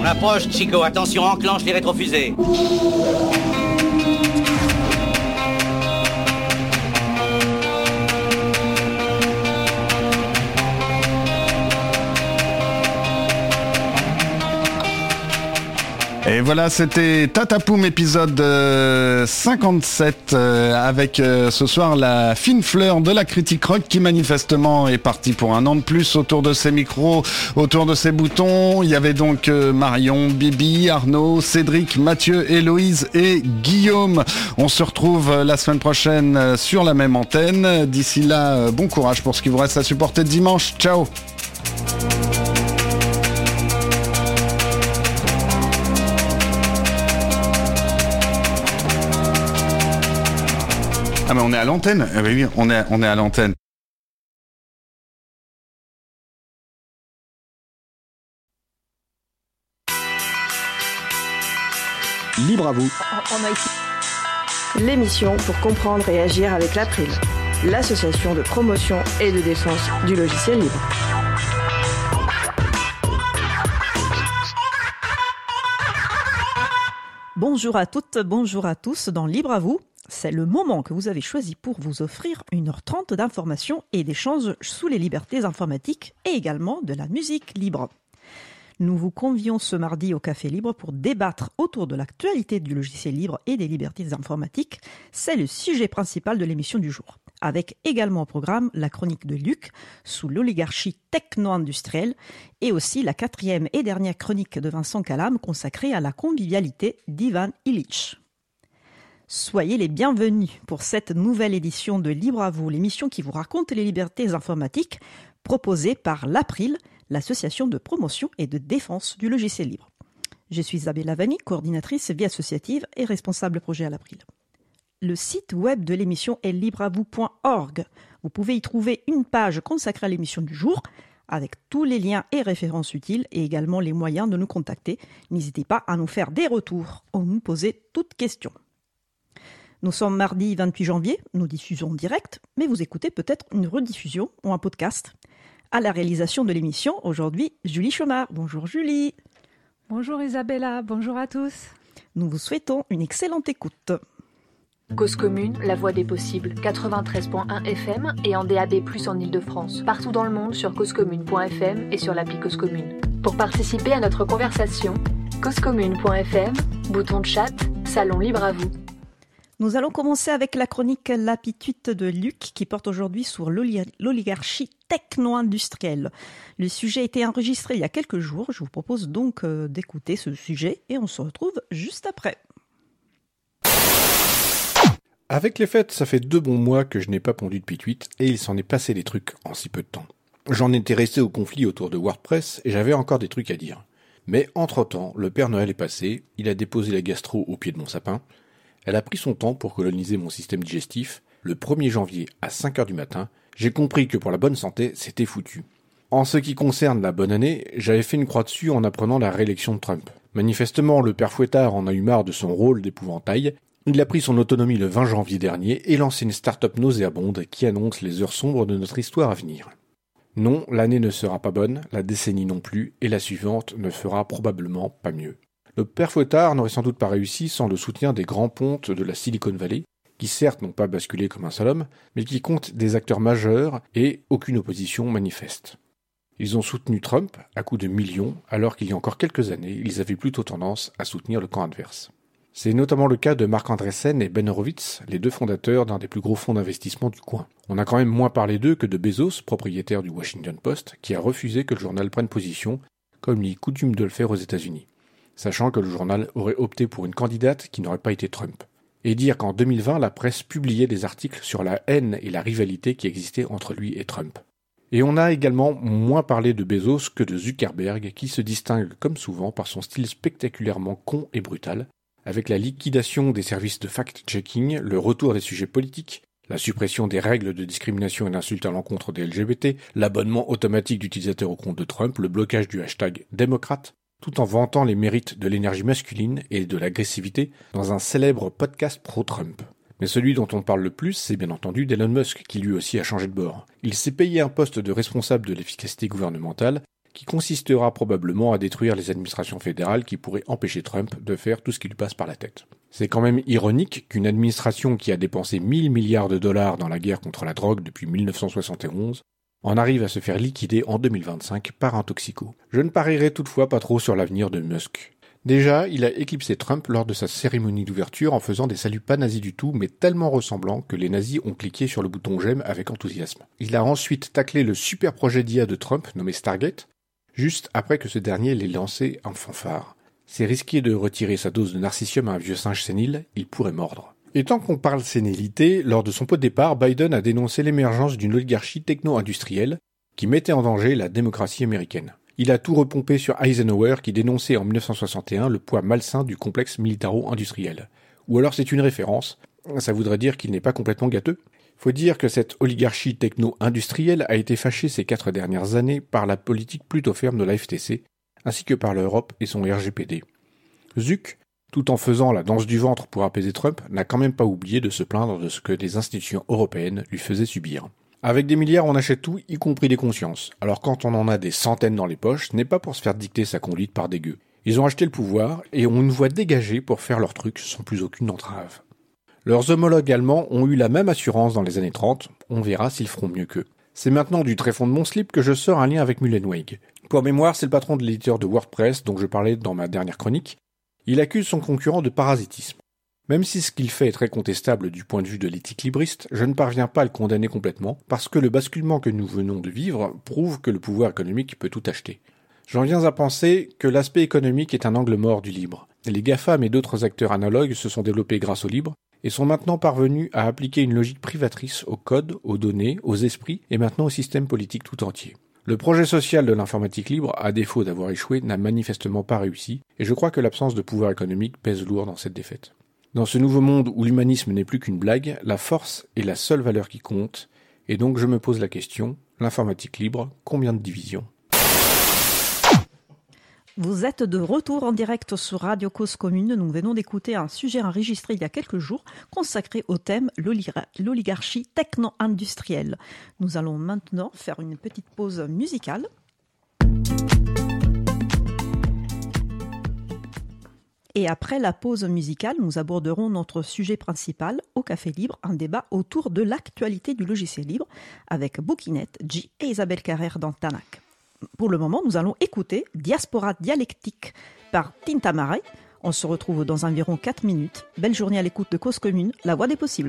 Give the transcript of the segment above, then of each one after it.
On approche, Chico. Attention, enclenche les rétrofusées. Et voilà, c'était Tatapoum épisode 57 avec ce soir la fine fleur de la critique rock qui manifestement est partie pour un an de plus autour de ses micros, autour de ses boutons. Il y avait donc Marion, Bibi, Arnaud, Cédric, Mathieu, Héloïse et Guillaume. On se retrouve la semaine prochaine sur la même antenne. D'ici là, bon courage pour ce qui vous reste à supporter dimanche. Ciao. Ah mais on est à l'antenne. Oui, on est à l'antenne. Libre à vous. L'émission pour comprendre et agir avec l'April, l'association de promotion et de défense du logiciel libre. Bonjour à toutes, bonjour à tous dans Libre à vous. C'est le moment que vous avez choisi pour vous offrir 1h30 d'informations et d'échanges sous les libertés informatiques et également de la musique libre. Nous vous convions ce mardi au Café Libre pour débattre autour de l'actualité du logiciel libre et des libertés informatiques. C'est le sujet principal de l'émission du jour. Avec également au programme la chronique de Luc sous l'oligarchie techno-industrielle et aussi la 4e et dernière chronique de Vincent Calam consacrée à la convivialité d'Ivan Illich. Soyez les bienvenus pour cette nouvelle édition de Libre à vous, l'émission qui vous raconte les libertés informatiques proposée par l'April, l'association de promotion et de défense du logiciel libre. Je suis Isabelle Lavani, coordinatrice vie associative et responsable projet à l'April. Le site web de l'émission est libreavou.org. Vous pouvez y trouver une page consacrée à l'émission du jour avec tous les liens et références utiles et également les moyens de nous contacter. N'hésitez pas à nous faire des retours ou nous poser toutes questions. Nous sommes mardi 28 janvier, nous diffusons en direct, mais vous écoutez peut-être une rediffusion ou un podcast. À la réalisation de l'émission, aujourd'hui, Julie Chomard. Bonjour Julie. Bonjour Isabella, bonjour à tous. Nous vous souhaitons une excellente écoute. Cause commune, la voix des possibles, 93.1 FM et en DAB+, en Ile-de-France. Partout dans le monde sur causecommune.fm et sur l'appli Cause Commune. Pour participer à notre conversation, causecommune.fm, bouton de chat, salon libre à vous. Nous allons commencer avec la chronique L'Apitude de Luc qui porte aujourd'hui sur l'oligarchie techno-industrielle. Le sujet a été enregistré il y a quelques jours. Je vous propose donc d'écouter ce sujet et on se retrouve juste après. Avec les fêtes, ça fait 2 bons mois que je n'ai pas pondu de pituite et il s'en est passé des trucs en si peu de temps. J'en étais resté au conflit autour de WordPress et j'avais encore des trucs à dire. Mais entre-temps, le Père Noël est passé, il a déposé la gastro au pied de mon sapin. Elle a pris son temps pour coloniser mon système digestif. Le 1er janvier à 5h du matin, j'ai compris que pour la bonne santé, c'était foutu. En ce qui concerne la bonne année, j'avais fait une croix dessus en apprenant la réélection de Trump. Manifestement, le père Fouettard en a eu marre de son rôle d'épouvantail. Il a pris son autonomie le 20 janvier dernier et lancé une start-up nauséabonde qui annonce les heures sombres de notre histoire à venir. Non, l'année ne sera pas bonne, la décennie non plus, et la suivante ne fera probablement pas mieux. Le père Fouettard n'aurait sans doute pas réussi sans le soutien des grands pontes de la Silicon Valley, qui certes n'ont pas basculé comme un seul homme, mais qui comptent des acteurs majeurs et aucune opposition manifeste. Ils ont soutenu Trump à coups de millions, alors qu'il y a encore quelques années, ils avaient plutôt tendance à soutenir le camp adverse. C'est notamment le cas de Marc Andreessen et Ben Horowitz, les 2 fondateurs d'un des plus gros fonds d'investissement du coin. On a quand même moins parlé d'eux que de Bezos, propriétaire du Washington Post, qui a refusé que le journal prenne position, comme il est coutume de le faire aux États-Unis, sachant que le journal aurait opté pour une candidate qui n'aurait pas été Trump. Et dire qu'en 2020, la presse publiait des articles sur la haine et la rivalité qui existaient entre lui et Trump. Et on a également moins parlé de Bezos que de Zuckerberg, qui se distingue comme souvent par son style spectaculairement con et brutal, avec la liquidation des services de fact-checking, le retour des sujets politiques, la suppression des règles de discrimination et d'insultes à l'encontre des LGBT, l'abonnement automatique d'utilisateurs au compte de Trump, le blocage du hashtag démocrate, tout en vantant les mérites de l'énergie masculine et de l'agressivité dans un célèbre podcast pro-Trump. Mais celui dont on parle le plus, c'est bien entendu d'Elon Musk, qui lui aussi a changé de bord. Il s'est payé un poste de responsable de l'efficacité gouvernementale, qui consistera probablement à détruire les administrations fédérales qui pourraient empêcher Trump de faire tout ce qui lui passe par la tête. C'est quand même ironique qu'une administration qui a dépensé 1000 milliards de dollars dans la guerre contre la drogue depuis 1971 en arrive à se faire liquider en 2025 par un toxico. Je ne parierai toutefois pas trop sur l'avenir de Musk. Déjà, il a éclipsé Trump lors de sa cérémonie d'ouverture en faisant des saluts pas nazis du tout, mais tellement ressemblants que les nazis ont cliqué sur le bouton j'aime avec enthousiasme. Il a ensuite taclé le super projet d'IA de Trump, nommé Stargate, juste après que ce dernier l'ait lancé en fanfare. C'est risqué de retirer sa dose de narcissium à un vieux singe sénile, il pourrait mordre. Et tant qu'on parle sénilité, lors de son pot de départ, Biden a dénoncé l'émergence d'une oligarchie techno-industrielle qui mettait en danger la démocratie américaine. Il a tout repompé sur Eisenhower qui dénonçait en 1961 le poids malsain du complexe militaro-industriel. Ou alors c'est une référence, ça voudrait dire qu'il n'est pas complètement gâteux. Faut dire que cette oligarchie techno-industrielle a été fâchée ces 4 dernières années par la politique plutôt ferme de la FTC, ainsi que par l'Europe et son RGPD. Zuck, tout en faisant la danse du ventre pour apaiser Trump, n'a quand même pas oublié de se plaindre de ce que les institutions européennes lui faisaient subir. Avec des milliards, on achète tout, y compris des consciences. Alors quand on en a des centaines dans les poches, ce n'est pas pour se faire dicter sa conduite par des gueux. Ils ont acheté le pouvoir et ont une voie dégagée pour faire leur truc sans plus aucune entrave. Leurs homologues allemands ont eu la même assurance dans les années 30, on verra s'ils feront mieux qu'eux. C'est maintenant du tréfonds de mon slip que je sors un lien avec Mullenweg. Pour mémoire, c'est le patron de l'éditeur de WordPress dont je parlais dans ma dernière chronique. Il accuse son concurrent de parasitisme. Même si ce qu'il fait est très contestable du point de vue de l'éthique libriste, je ne parviens pas à le condamner complètement, parce que le basculement que nous venons de vivre prouve que le pouvoir économique peut tout acheter. J'en viens à penser que l'aspect économique est un angle mort du libre. Les GAFAM et d'autres acteurs analogues se sont développés grâce au libre, et sont maintenant parvenus à appliquer une logique privatrice au code, aux données, aux esprits, et maintenant au système politique tout entier. Le projet social de l'informatique libre, à défaut d'avoir échoué, n'a manifestement pas réussi, et je crois que l'absence de pouvoir économique pèse lourd dans cette défaite. Dans ce nouveau monde où l'humanisme n'est plus qu'une blague, la force est la seule valeur qui compte, et donc je me pose la question, l'informatique libre, combien de divisions ? Vous êtes de retour en direct sur Radio Cause Commune. Nous venons d'écouter un sujet enregistré il y a quelques jours consacré au thème l'oligarchie techno-industrielle. Nous allons maintenant faire une petite pause musicale. Et après la pause musicale, nous aborderons notre sujet principal au Café Libre, un débat autour de l'actualité du logiciel libre avec Bouquinette, G et Isabelle Carrère dans Tanak. Pour le moment, nous allons écouter Diaspora dialectique par Tinta Marey. On se retrouve dans environ 4 minutes. Belle journée à l'écoute de Cause Commune, la voix des possibles.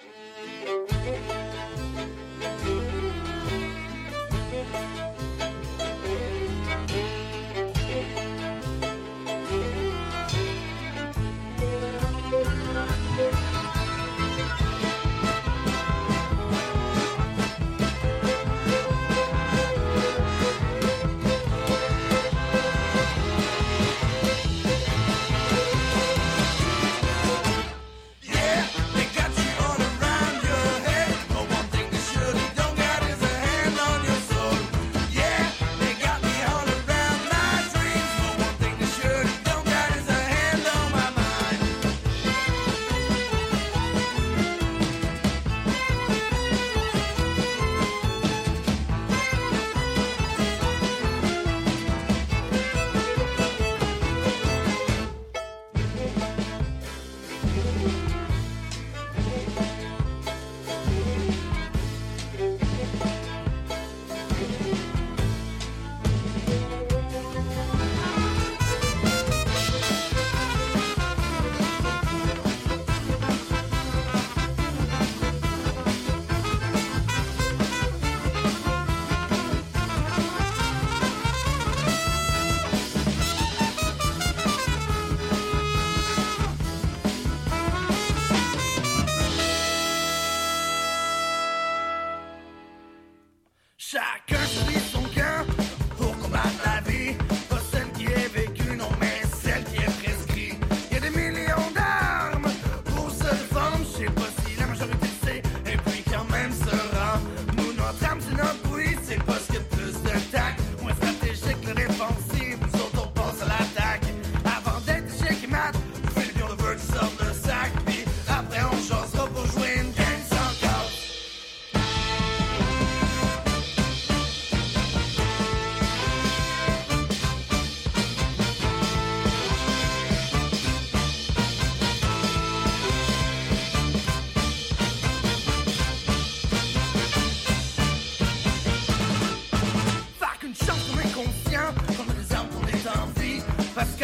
Chacun suit son cœur pour combattre la vie. Pas celle qui est vécue, non, mais celle qui est prescrite. Il y a des millions d'armes pour se défendre. Je sais pas si la majorité sait, et puis quand même se rend. Nous, notre arme, c'est notre bruit. C'est pas ce qu'il y a de plus de tact. Moins stratégique que défensif. Nous autres, on passe à l'attaque. Avant d'être échec et mat, on fait le lion de bird qui sort de sac. Puis après, on chancera pour jouer une game sans cause.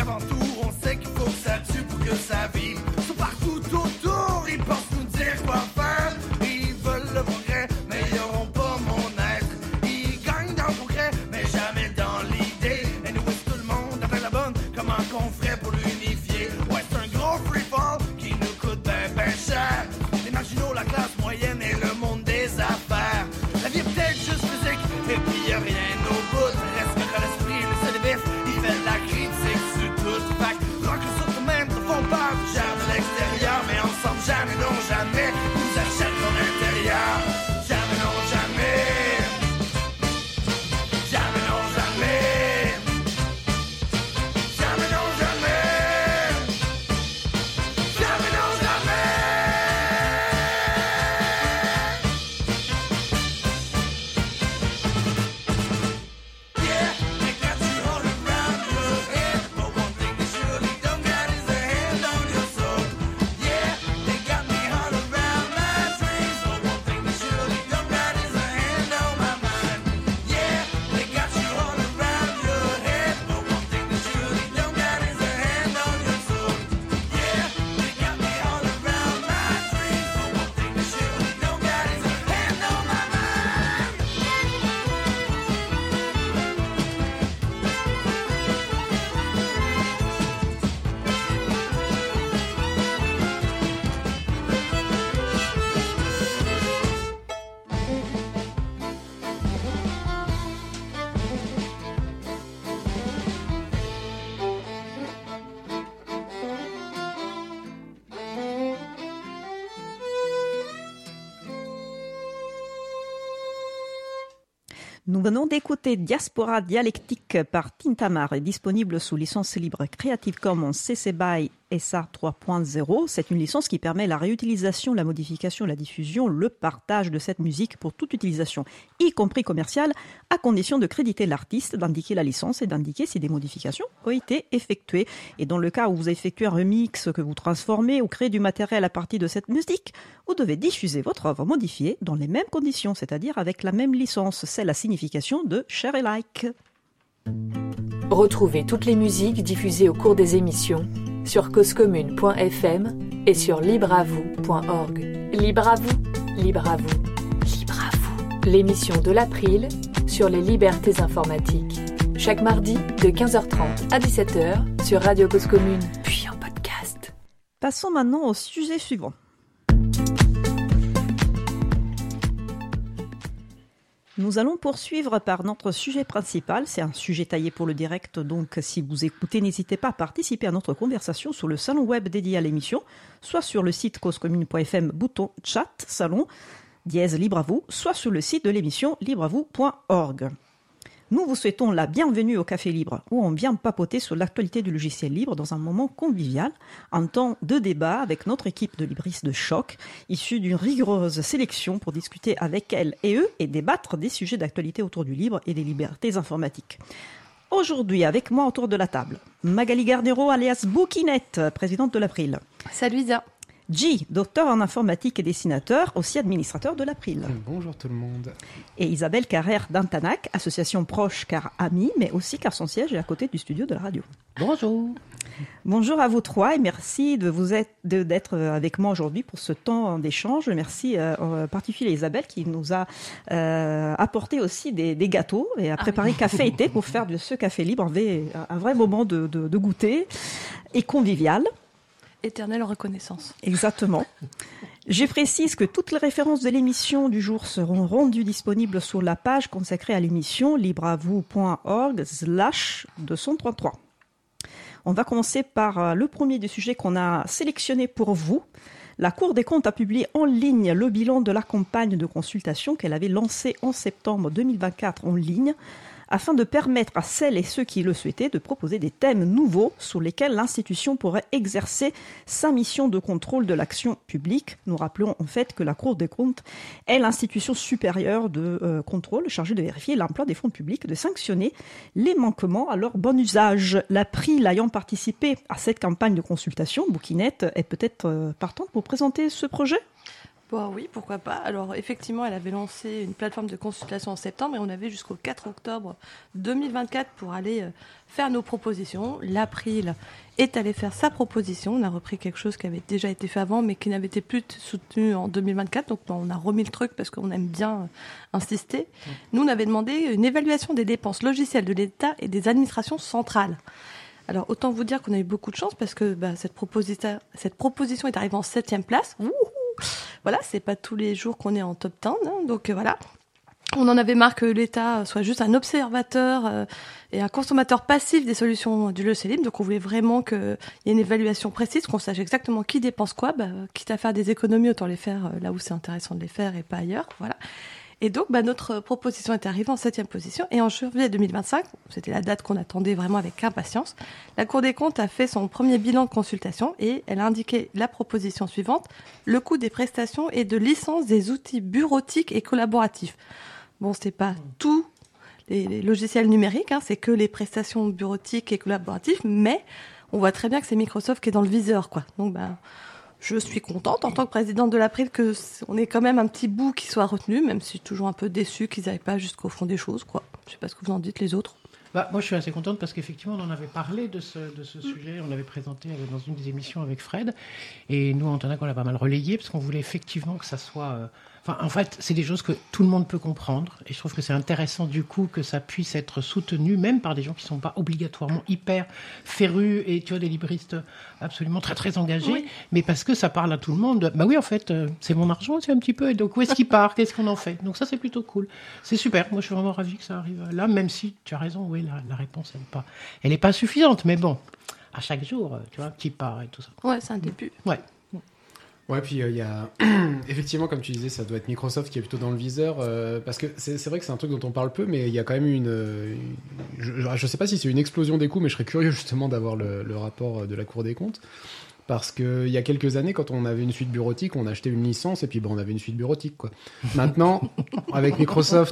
avant tout, on sait qu'il faut que ça tue pour que ça vive. Sont partout autour, ils pensent nous dire quoi faire. Ils veulent le progrès, mais ils n'auront pas mon être. Ils gagnent dans le progrès, mais jamais dans l'idée. Et nous, tout le monde après la bonne, comment qu'on ferait pour l'unifier? Ouais, c'est un gros free fall qui nous coûte ben cher. Les marginaux, la classe moyenne et le monde des affaires. La vie est peut-être juste physique, et puis y'a rien au bout. Reste que dans l'esprit, le seul vif, il fait de la critique sur tout. Fait que rock les autres même te font peur, tu gères de l'extérieur, mais ensemble jamais, non jamais, nous achète ton intérieur. Jamais, non jamais. Jamais, non jamais. Jamais, non jamais. Jamais, non jamais. Yeah, they got you all around your head, but one thing they surely don't got is a hand on your soul. Yeah, they got me all around my dreams, but one thing they surely don't got is a hand on my mind. Yeah, they got you all around your head, but one thing they surely don't got is a hand on your soul. Yeah, they got me all around my dreams, but one thing they surely don't got is a hand on my mind. Nous venons d'écouter Diaspora Dialectique par Tintamar, est disponible sous licence libre Creative Commons CC BY SA 3.0. C'est une licence qui permet la réutilisation, la modification, la diffusion, le partage de cette musique pour toute utilisation, y compris commerciale, à condition de créditer l'artiste, d'indiquer la licence et d'indiquer si des modifications ont été effectuées. Et dans le cas où vous effectuez un remix, que vous transformez ou créez du matériel à partir de cette musique, vous devez diffuser votre œuvre modifiée dans les mêmes conditions, c'est-à-dire avec la même licence. C'est la signification de share et like. Retrouvez toutes les musiques diffusées au cours des émissions sur causecommune.fm et sur libreavou.org. Libre à vous, libre à vous, libre à vous. L'émission de l'April sur les libertés informatiques. Chaque mardi de 15h30 à 17h sur Radio Cause Commune, puis en podcast. Passons maintenant au sujet suivant. Nous allons poursuivre par notre sujet principal. C'est un sujet taillé pour le direct, donc si vous écoutez, n'hésitez pas à participer à notre conversation sur le salon web dédié à l'émission, soit sur le site causecommune.fm, bouton chat, salon, dièse libre à vous, soit sur le site de l'émission libreavou.org. Nous vous souhaitons la bienvenue au Café Libre, où on vient papoter sur l'actualité du logiciel libre dans un moment convivial, un temps de débat avec notre équipe de libristes de choc, issue d'une rigoureuse sélection pour discuter avec elles et eux et débattre des sujets d'actualité autour du libre et des libertés informatiques. Aujourd'hui, avec moi autour de la table, Magali Garnero, alias Bouquinette, présidente de l'April. Salut Isa. G, docteur en informatique et dessinateur, aussi administrateur de l'April. Bonjour tout le monde. Et Isabelle Carrère d'Antanac, association proche car amie, mais aussi car son siège est à côté du studio de la radio. Bonjour. Bonjour à vous trois et merci d'être avec moi aujourd'hui pour ce temps d'échange. Merci en particulier Isabelle qui nous a apporté aussi des gâteaux et a préparé café et thé pour faire de ce café libre un vrai moment de goûter et convivial. Éternelle reconnaissance. Exactement. Je précise que toutes les références de l'émission du jour seront rendues disponibles sur la page consacrée à l'émission libreavou.org/233. On va commencer par le premier des sujets qu'on a sélectionné pour vous. La Cour des comptes a publié en ligne le bilan de la campagne de consultation qu'elle avait lancée en septembre 2024 en ligne, afin de permettre à celles et ceux qui le souhaitaient de proposer des thèmes nouveaux sur lesquels l'institution pourrait exercer sa mission de contrôle de l'action publique. Nous rappelons en fait que la Cour des comptes est l'institution supérieure de contrôle chargée de vérifier l'emploi des fonds publics, de sanctionner les manquements à leur bon usage. L'April ayant participé à cette campagne de consultation, Bouquinette est peut-être partante pour présenter ce projet ? Bon, oui, pourquoi pas. Alors, effectivement, elle avait lancé une plateforme de consultation en septembre et on avait jusqu'au 4 octobre 2024 pour aller faire nos propositions. L'April est allé faire sa proposition. On a repris quelque chose qui avait déjà été fait avant, mais qui n'avait été plus soutenu en 2024. Donc, on a remis le truc parce qu'on aime bien insister. Nous, on avait demandé une évaluation des dépenses logicielles de l'État et des administrations centrales. Alors, autant vous dire qu'on a eu beaucoup de chance parce que cette proposition est arrivée en 7e place. Wouhou! Voilà, c'est pas tous les jours qu'on est en top 10, hein, donc voilà. On en avait marre que l'État soit juste un observateur et un consommateur passif des solutions du logiciel libre, donc on voulait vraiment qu'il y ait une évaluation précise, qu'on sache exactement qui dépense quoi, quitte à faire des économies, autant les faire là où c'est intéressant de les faire et pas ailleurs, voilà. Et donc, notre proposition est arrivée en 7e position. Et en janvier 2025, c'était la date qu'on attendait vraiment avec impatience, la Cour des comptes a fait son premier bilan de consultation et elle a indiqué la proposition suivante, le coût des prestations et de licence des outils bureautiques et collaboratifs. Bon, c'est pas tous les logiciels numériques, hein, c'est que les prestations bureautiques et collaboratives, mais on voit très bien que c'est Microsoft qui est dans le viseur, quoi. Donc, je suis contente en tant que présidente de l'April qu'on ait quand même un petit bout qui soit retenu, même si je suis toujours un peu déçue qu'ils n'aillent pas jusqu'au fond des choses, quoi. Je sais pas ce que vous en dites les autres. Moi, je suis assez contente parce qu'effectivement, on en avait parlé de ce sujet. On l'avait présenté dans une des émissions avec Fred. Et nous, Antonin, on l'a pas mal relayé parce qu'on voulait effectivement que ça soit... en fait, c'est des choses que tout le monde peut comprendre. Et je trouve que c'est intéressant, du coup, que ça puisse être soutenu, même par des gens qui ne sont pas obligatoirement hyper férus et, tu vois, des libristes absolument très, très engagés. Oui. Mais parce que ça parle à tout le monde. Oui, en fait, c'est mon argent aussi un petit peu. Et donc, où est-ce qu'il part? Qu'est-ce qu'on en fait? Donc, ça, c'est plutôt cool. C'est super. Moi, je suis vraiment ravie que ça arrive là, même si, tu as raison, oui, la réponse, elle n'est pas suffisante. Mais bon, à chaque jour, tu vois, qui part et tout ça. Ouais, c'est un début. Ouais. Ouais, puis il y a effectivement, comme tu disais, ça doit être Microsoft qui est plutôt dans le viseur, parce que c'est vrai que c'est un truc dont on parle peu, mais il y a quand même je sais pas si c'est une explosion des coûts, mais je serais curieux justement d'avoir le rapport de la Cour des comptes, parce que il y a quelques années, quand on avait une suite bureautique, on achetait une licence et puis on avait une suite bureautique, quoi. Maintenant, avec Microsoft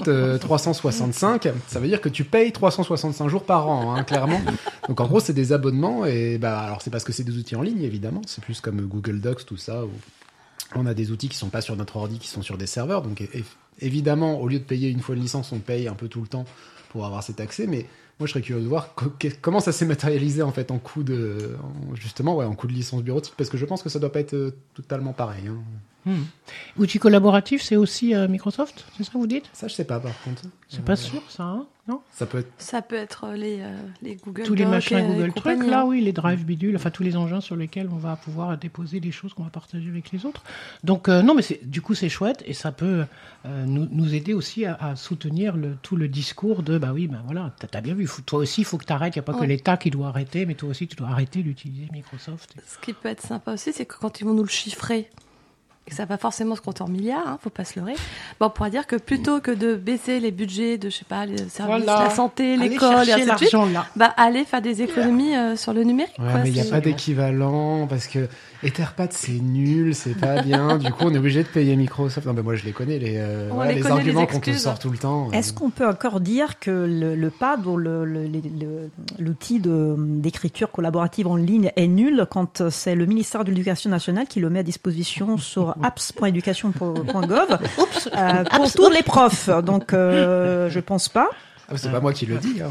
365, ça veut dire que tu payes 365 jours par an, hein, clairement. Donc en gros, c'est des abonnements et alors c'est parce que c'est des outils en ligne, évidemment. C'est plus comme Google Docs, tout ça, où on a des outils qui sont pas sur notre ordi, qui sont sur des serveurs. Donc évidemment, au lieu de payer une fois une licence, on paye un peu tout le temps pour avoir cet accès, mais moi, je serais curieux de voir comment ça s'est matérialisé en fait en coût de licence bureautique, parce que je pense que ça doit pas être totalement pareil. Hein. Outils collaboratifs, c'est aussi Microsoft, c'est ça que vous dites? Ça, je sais pas par contre. C'est pas sûr, ça, hein? Non? Ça peut être les Google tous les machins Google trucs, là, oui, les drives bidules, enfin tous les engins sur lesquels on va pouvoir déposer des choses qu'on va partager avec les autres. Donc non, mais du coup c'est chouette et ça peut nous aider aussi à soutenir tout le discours de voilà, t'as bien vu, toi aussi il faut que t'arrêtes, il n'y a pas que l'État qui doit arrêter, mais toi aussi tu dois arrêter d'utiliser Microsoft. Ce qui peut être sympa aussi, c'est que quand ils vont nous le chiffrer, et ça va forcément se compter en milliards, hein, faut pas se leurrer. On pourra dire que plutôt que de baisser les budgets de, je sais pas, les services, la santé, l'école, et ainsi de suite, aller faire des économies sur le numérique. Ouais, quoi, mais il n'y a pas d'équivalent, parce que Etherpad, c'est nul, c'est pas bien. Du coup, on est obligé de payer Microsoft. Non, moi, je les connais, les arguments qu'on te sort tout le temps. Est-ce qu'on peut encore dire que le pad ou l'outil d'écriture collaborative en ligne est nul quand c'est le ministère de l'Éducation nationale qui le met à disposition sur apps.education.gov pour tous les profs? Donc, je pense pas. C'est pas moi qui le dis. Hein.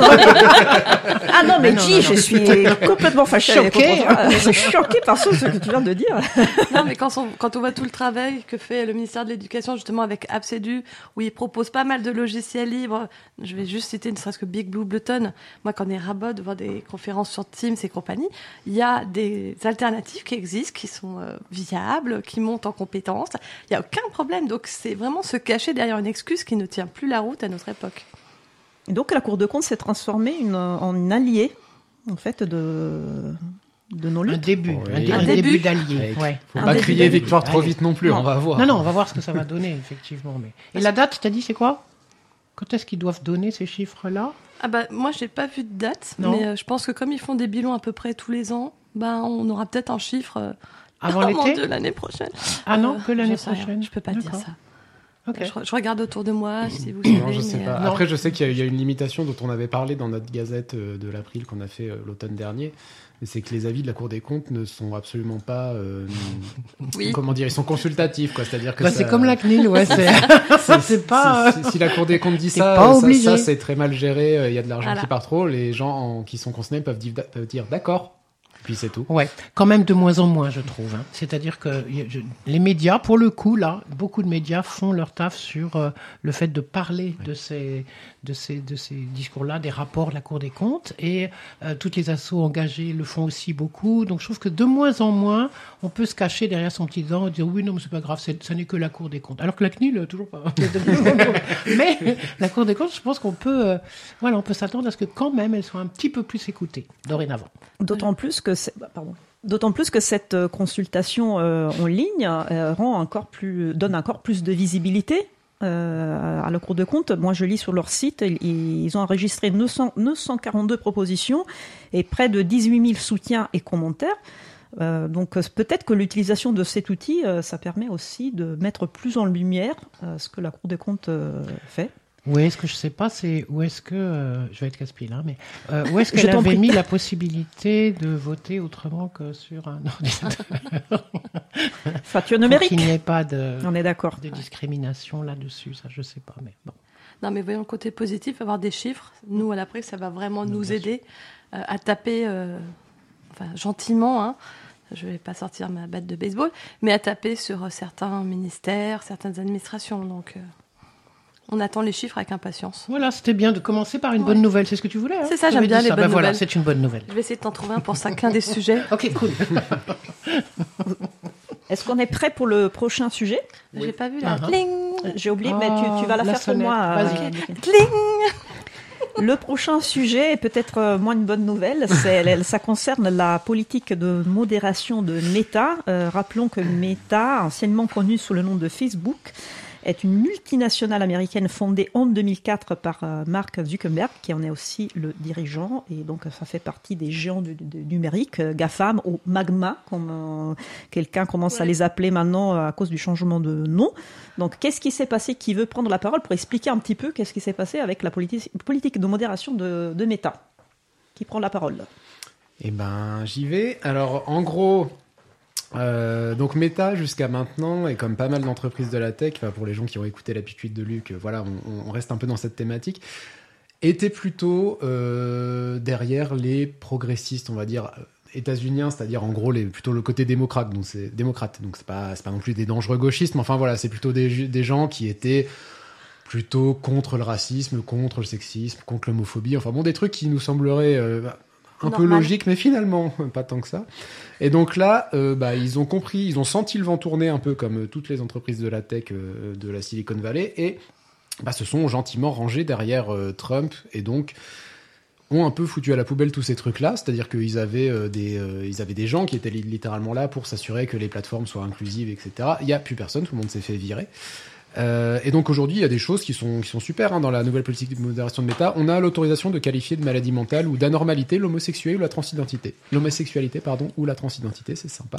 Ah non, mais je suis complètement fâchée. Je suis choquée par ce que tu viens de dire. Non, mais quand on voit tout le travail que fait le ministère de l'Éducation, justement avec AppsEdu, où il propose pas mal de logiciels libres, je vais juste citer ne serait-ce que Big Blue Button. Moi, quand on est rabat de voir des conférences sur Teams et compagnie, il y a des alternatives qui existent, qui sont viables, qui montent en compétences. Il n'y a aucun problème. Donc, c'est vraiment se cacher derrière une excuse qui ne tient plus la route à notre époque. Et donc la Cour de compte s'est transformée en allié, en fait, de nos luttes. Un début d'allié. Ouais. Faut pas crier victoire trop vite non plus, on va voir. Non, on va voir ce que ça va donner, effectivement. Et la date, t'as dit, c'est quoi? Quand est-ce qu'ils doivent donner ces chiffres-là? Moi, j'ai pas vu de date, mais je pense que comme ils font des bilans à peu près tous les ans, on aura peut-être un chiffre avant l'été de l'année prochaine. Ah non, que l'année prochaine. Je peux pas dire ça. Ok. Je regarde autour de moi, si vous savez. Non, je sais mais, pas. Non. Après, je sais qu'il y a une limitation dont on avait parlé dans notre gazette de l'April qu'on a fait l'automne dernier. Et c'est que les avis de la Cour des comptes ne sont absolument pas. Oui. Comment dire, ils sont consultatifs, quoi. C'est-à-dire que Bah, ça- c'est comme la CNIL, ouais. C'est pas. Si la Cour des comptes dit T'es ça, pas ça, obligé. ça, c'est très mal géré. Il y a de l'argent Voilà. qui part trop. Les gens qui sont concernés peuvent dire d'accord. Puis c'est tout. Ouais, quand même de moins en moins, je trouve. Hein. C'est-à-dire que les médias, pour le coup, là, beaucoup de médias font leur taf sur le fait de parler de ces discours-là, des rapports de la Cour des comptes, et toutes les assos engagées le font aussi beaucoup. Donc je trouve que de moins en moins, on peut se cacher derrière son petit dent et dire oui, non, mais c'est pas grave, ça n'est que la Cour des comptes. Alors que la CNIL, toujours pas. Mais la Cour des comptes, je pense qu'on peut, on peut s'attendre à ce que quand même elle soit un petit peu plus écoutée dorénavant. D'autant plus que cette consultation en ligne donne encore plus de visibilité à la Cour des comptes. Moi, je lis sur leur site, ils ont enregistré 942 propositions et près de 18 000 soutiens et commentaires. Donc peut-être que l'utilisation de cet outil, ça permet aussi de mettre plus en lumière ce que la Cour des comptes fait. Oui, ce que je sais pas, c'est où est-ce que je vais être casse-pied là, mais où est-ce Je qu'elle t'en avait prie. mis la possibilité de voter autrement que sur un ordinateur. Facture numérique. Pour qu'il n'y ait pas de On est d'accord. de discrimination là-dessus, ça je sais pas, mais bon. Non, mais voyons le côté positif, avoir des chiffres. Nous, à l'après, ça va vraiment nous aider à taper, gentiment, hein. Je vais pas sortir ma batte de baseball, mais à taper sur certains ministères, certaines administrations. Donc, on attend les chiffres avec impatience. Voilà, c'était bien de commencer par une bonne nouvelle, c'est ce que tu voulais. Hein. C'est ça, Tu avais j'aime bien dit les ça. bonnes Ben voilà, nouvelles. c'est une bonne nouvelle. Je vais essayer de t'en trouver un pour chacun des sujets. Ok, cool. Est-ce qu'on est prêt pour le prochain sujet? J'ai pas vu la Uh-huh. cling. J'ai oublié, mais tu vas la faire sonnette. pour moi. Vas-y. Cling. Le prochain sujet est peut-être moins une bonne nouvelle. Ça concerne la politique de modération de Meta. Rappelons que Meta, anciennement connue sous le nom de Facebook, est une multinationale américaine fondée en 2004 par Mark Zuckerberg, qui en est aussi le dirigeant. Et donc, ça fait partie des géants du numérique, GAFAM ou Magma, comme quelqu'un commence à les appeler maintenant à cause du changement de nom. Donc, qu'est-ce qui s'est passé? Qui veut prendre la parole pour expliquer un petit peu qu'est-ce qui s'est passé avec la politique de modération de Meta? Qui prend la parole? Eh ben, j'y vais. Alors, en gros, donc Meta, jusqu'à maintenant, et comme pas mal d'entreprises de la tech, pour les gens qui ont écouté la P8 de Luc, voilà, on reste un peu dans cette thématique, était plutôt derrière les progressistes, on va dire, états-uniens, c'est-à-dire en gros plutôt le côté démocrate, donc c'est pas non plus des dangereux gauchistes, mais enfin voilà, c'est plutôt des gens qui étaient plutôt contre le racisme, contre le sexisme, contre l'homophobie, enfin bon, des trucs qui nous sembleraient un peu logiques, mais finalement pas tant que ça. Et donc là, ils ont compris, ils ont senti le vent tourner un peu comme toutes les entreprises de la tech de la Silicon Valley, et se sont gentiment rangés derrière Trump, et donc ont un peu foutu à la poubelle tous ces trucs-là, c'est-à-dire qu'ils avaient des gens qui étaient littéralement là pour s'assurer que les plateformes soient inclusives, etc. Il n'y a plus personne, tout le monde s'est fait virer. Et donc aujourd'hui, il y a des choses qui sont super dans la nouvelle politique de modération de Meta. On a l'autorisation de qualifier de maladie mentale ou d'anormalité l'homosexualité ou la transidentité. Ou la transidentité, c'est sympa.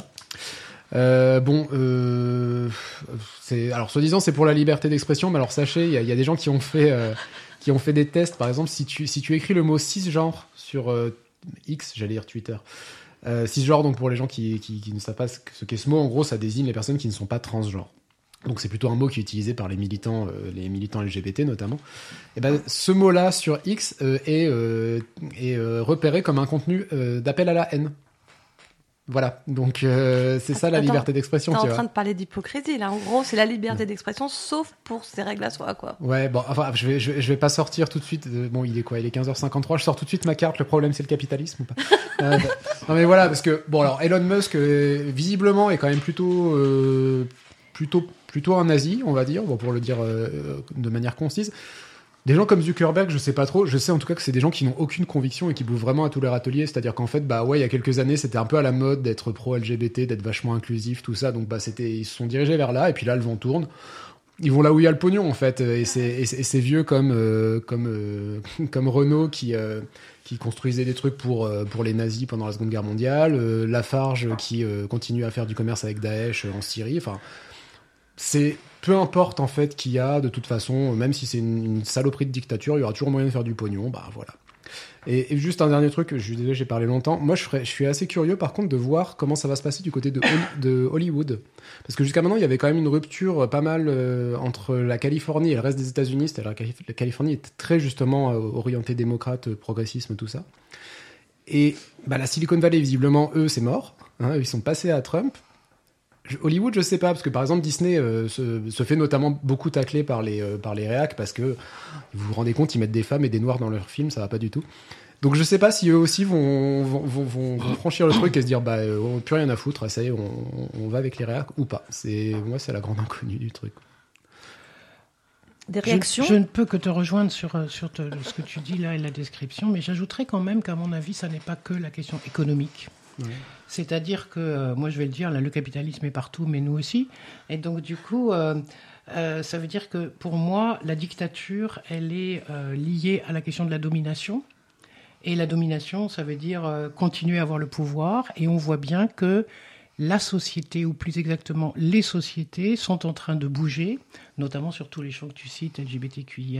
Alors soi-disant c'est pour la liberté d'expression, mais alors sachez, il y a des gens qui ont fait des tests. Par exemple, si tu écris le mot cisgenre sur X, j'allais dire Twitter. Cisgenre, donc pour les gens qui ne savent pas ce qu'est ce mot, en gros, ça désigne les personnes qui ne sont pas transgenres. Donc c'est plutôt un mot qui est utilisé par les militants LGBT notamment. Et ce mot-là sur X est repéré comme un contenu d'appel à la haine. Voilà, donc c'est ça la liberté d'expression. T'es en train de parler d'hypocrisie là. En gros, c'est la liberté d'expression, sauf pour ces règles à soi, quoi. Ouais, bon, enfin, je vais pas sortir tout de suite. Bon, il est quoi? Il est 15h53. Je sors tout de suite ma carte. Le problème, c'est le capitalisme ou pas? Non, mais voilà, parce que bon, alors Elon Musk visiblement est quand même plutôt un nazi, on va dire, bon, pour le dire de manière concise. Des gens comme Zuckerberg, je sais pas trop. Je sais en tout cas que c'est des gens qui n'ont aucune conviction et qui bouffent vraiment à tous leurs ateliers. C'est-à-dire qu'en fait, il y a quelques années, c'était un peu à la mode d'être pro-LGBT, d'être vachement inclusif, tout ça. Donc, ils se sont dirigés vers là. Et puis là, le vent tourne. Ils vont là où il y a le pognon, en fait. Et c'est vieux comme Renault qui construisait des trucs pour les nazis pendant la Seconde Guerre mondiale. Lafarge qui continue à faire du commerce avec Daesh en Syrie. Enfin. c'est peu importe en fait qu'il y a, de toute façon, même si c'est une saloperie de dictature, il y aura toujours moyen de faire du pognon, bah voilà. Et juste un dernier truc, je suis désolé, j'ai parlé longtemps. Moi, je suis assez curieux, par contre, de voir comment ça va se passer du côté de Hollywood. Parce que jusqu'à maintenant, il y avait quand même une rupture pas mal entre la Californie et le reste des États-Unis. C'est-à-dire la Californie était très, justement, orientée démocrate, progressisme, tout ça. Et bah, la Silicon Valley, visiblement, eux, c'est mort. Hein, ils sont passés à Trump. Hollywood, je sais pas, parce que par exemple Disney se fait notamment beaucoup tacler par les réacs parce que vous vous rendez compte, ils mettent des femmes et des noirs dans leurs films, ça va pas du tout. Donc je sais pas si eux aussi vont franchir le truc et se dire bah on n'a plus rien à foutre, ça y est, on va avec les réacs ou pas. C'est la grande inconnue du truc. Des réactions ? Je ne peux que te rejoindre sur ce que tu dis là et la description, mais j'ajouterais quand même qu'à mon avis, ça n'est pas que la question économique. Ouais. C'est-à-dire que, moi je vais le dire, là, le capitalisme est partout, mais nous aussi. Et donc du coup, ça veut dire que pour moi, la dictature, elle est liée à la question de la domination. Et la domination, ça veut dire continuer à avoir le pouvoir. Et on voit bien que la société, ou plus exactement les sociétés, sont en train de bouger, notamment sur tous les champs que tu cites, LGBTQIA+,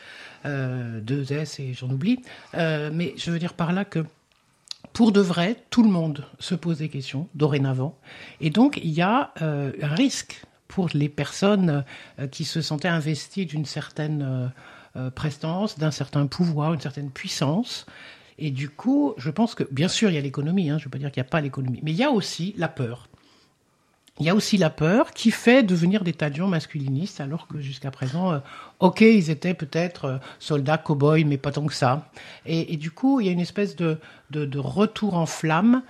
2S et j'en oublie. Mais je veux dire par là que pour de vrai, tout le monde se pose des questions, dorénavant. Et donc, il y a un risque pour les personnes qui se sentaient investies d'une certaine prestance, d'un certain pouvoir, une certaine puissance. Et du coup, je pense que, bien sûr, il y a l'économie, je ne veux pas dire qu'il n'y a pas l'économie, mais il y a aussi la peur. Il y a aussi la peur qui fait devenir des tas de gens masculinistes, alors que jusqu'à présent, ok, ils étaient peut-être soldats, cow-boys, mais pas tant que ça. Et du coup, il y a une espèce de retour en flamme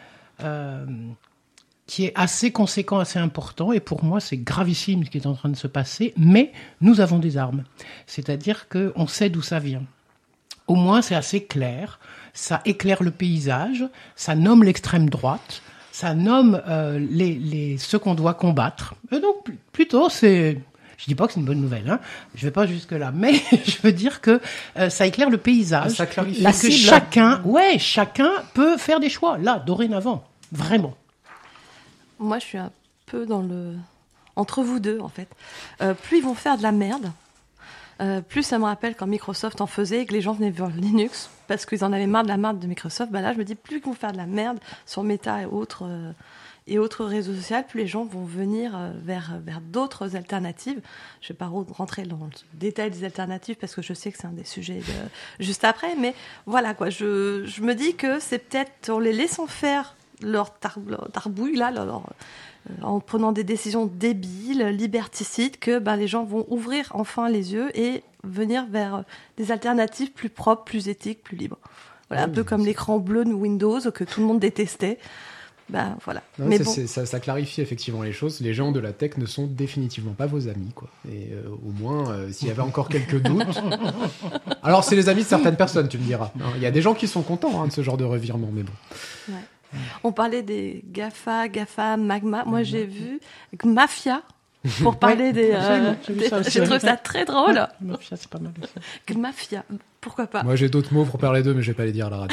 qui est assez conséquent, assez important. Et pour moi, c'est gravissime ce qui est en train de se passer. Mais nous avons des armes. C'est-à-dire qu'on sait d'où ça vient. Au moins, c'est assez clair. Ça éclaire le paysage. Ça nomme l'extrême droite. Ça nomme ceux qu'on doit combattre. Et donc, plutôt, je dis pas que c'est une bonne nouvelle, je vais pas jusque là, mais je veux dire que ça éclaire le paysage. Ça clarifie. Parce que chacun peut faire des choix, là, dorénavant. Vraiment. Moi, je suis un peu entre vous deux, en fait. Plus ils vont faire de la merde, plus ça me rappelle quand Microsoft en faisait et que les gens venaient vers Linux parce qu'ils en avaient marre de la merde de Microsoft. Bah là, je me dis, plus ils vont faire de la merde sur Meta et autres réseaux sociaux, plus les gens vont venir vers d'autres alternatives. Je ne vais pas rentrer dans le détail des alternatives parce que je sais que c'est un des sujets juste après. Mais voilà, quoi. Je me dis que c'est peut-être en les laissant faire leur tarbouille, là, en prenant des décisions débiles, liberticides, que les gens vont ouvrir enfin les yeux et venir vers des alternatives plus propres, plus éthiques, plus libres. Voilà, un peu comme l'écran bleu de Windows que tout le monde détestait. Voilà. Non, mais ça clarifie effectivement les choses. Les gens de la tech ne sont définitivement pas vos amis, quoi. Et au moins, s'il y avait encore quelques doutes... Alors, c'est les amis de certaines personnes, tu me diras. Il y a des gens qui sont contents de ce genre de revirement, mais bon. Ouais. On parlait des GAFA, Magma. Moi, j'ai vu Mafia pour parler des... J'ai trouvé ça très drôle. Mafia, c'est pas mal aussi. Mafia, pourquoi pas. Moi, j'ai d'autres mots pour parler d'eux, mais je vais pas les dire à la radio.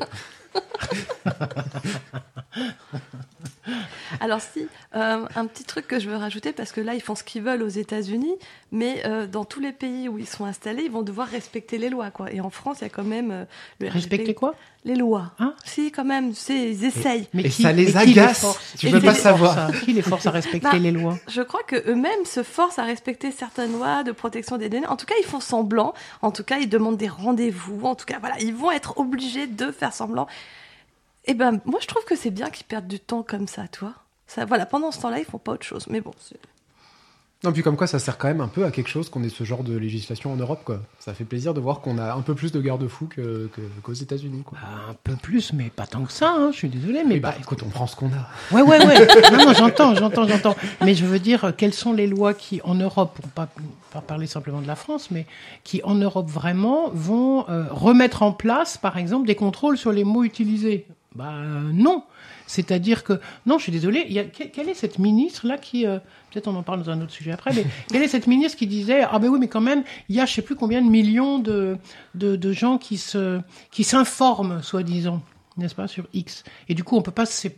Alors si, un petit truc que je veux rajouter, parce que là, ils font ce qu'ils veulent aux États-Unis, mais dans tous les pays où ils sont installés, ils vont devoir respecter les lois, quoi. Et en France, il y a quand même... Respecter quoi ? Les lois. Si, quand même, ils essayent. Mais ça les agace. Tu veux pas savoir. Qui les force à respecter les lois ? Je crois qu'eux-mêmes se forcent à respecter certaines lois de protection des données. En tout cas, ils font semblant. En tout cas, ils demandent des rendez-vous. En tout cas, voilà, ils vont être obligés de faire semblant. Et moi, je trouve que c'est bien qu'ils perdent du temps comme ça, toi. Voilà, pendant ce temps-là, ils font pas autre chose. Mais bon, Non, puis comme quoi, ça sert quand même un peu à quelque chose qu'on ait ce genre de législation en Europe, quoi. Ça fait plaisir de voir qu'on a un peu plus de garde-fous qu'aux États-Unis, quoi. Un peu plus, mais pas tant que ça, je suis désolé. Mais écoute, on prend ce qu'on a. Ouais. Non, j'entends. Mais je veux dire, quelles sont les lois qui, en Europe, pour pas parler simplement de la France, mais qui, en Europe, vraiment, vont remettre en place, par exemple, des contrôles sur les mots utilisés ? Non. C'est-à-dire que... Non, je suis désolée, quelle est cette ministre-là qui... peut-être on en parle dans un autre sujet après, mais quelle est cette ministre qui disait « Ah ben oui, mais quand même, il y a je sais plus combien de millions de gens qui s'informent, soi-disant, n'est-ce pas, sur X. Et du coup, on peut pas se séparer. »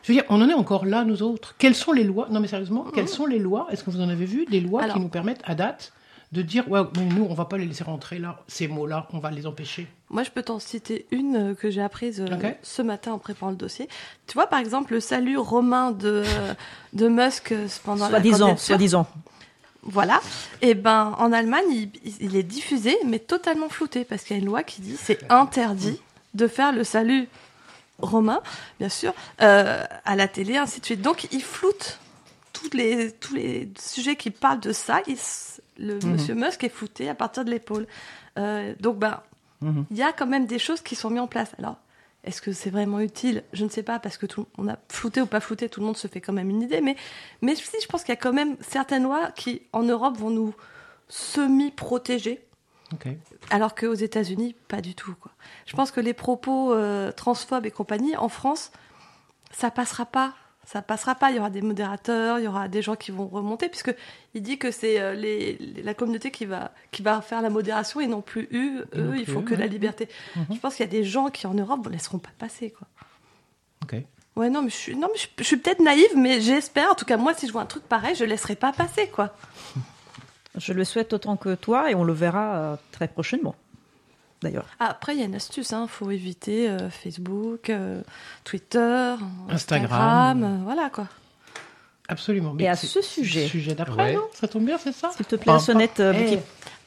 Je veux dire, on en est encore là, nous autres. Quelles sont les lois? Non, mais sérieusement, quelles sont les lois? Est-ce que vous en avez vu des lois qui nous permettent, à date, de dire, ouais, mais nous, on va pas les laisser rentrer là, ces mots-là, on va les empêcher? Moi, je peux t'en citer une que j'ai apprise ce matin en préparant le dossier. Tu vois, par exemple, le salut romain de Musk pendant la candidature. Soi-disant. Voilà. Et ben, en Allemagne, il est diffusé, mais totalement flouté, parce qu'il y a une loi qui dit c'est interdit de faire le salut romain, bien sûr, à la télé, ainsi de suite. Donc, il floute tous les sujets qui parlent de ça. Monsieur Musk est flouté à partir de l'épaule. Donc, il y a quand même des choses qui sont mises en place. Alors, est-ce que c'est vraiment utile? Je ne sais pas, parce que on a flouté ou pas flouté, tout le monde se fait quand même une idée. Mais si, je pense qu'il y a quand même certaines lois qui, en Europe, vont nous semi-protéger. Alors qu'aux États-Unis, pas du tout, quoi. Je pense que les propos transphobes et compagnie, en France, ça passera pas. Ça passera pas. Il y aura des modérateurs, il y aura des gens qui vont remonter, puisque il dit que c'est la communauté qui va faire la modération et non plus eux. Ils font que la liberté. Je pense qu'il y a des gens qui en Europe ne laisseront pas passer, quoi. Ouais, non, mais je suis peut-être naïve, mais j'espère. En tout cas, moi, si je vois un truc pareil, je laisserai pas passer, quoi. Je le souhaite autant que toi et on le verra très prochainement, d'ailleurs. Après, il y a une astuce, faut éviter Facebook, Twitter, Instagram, voilà quoi. Absolument. Mais et à ce sujet. Le sujet d'après, non? Ça tombe bien, c'est ça? S'il te plaît, sonnette. Ling.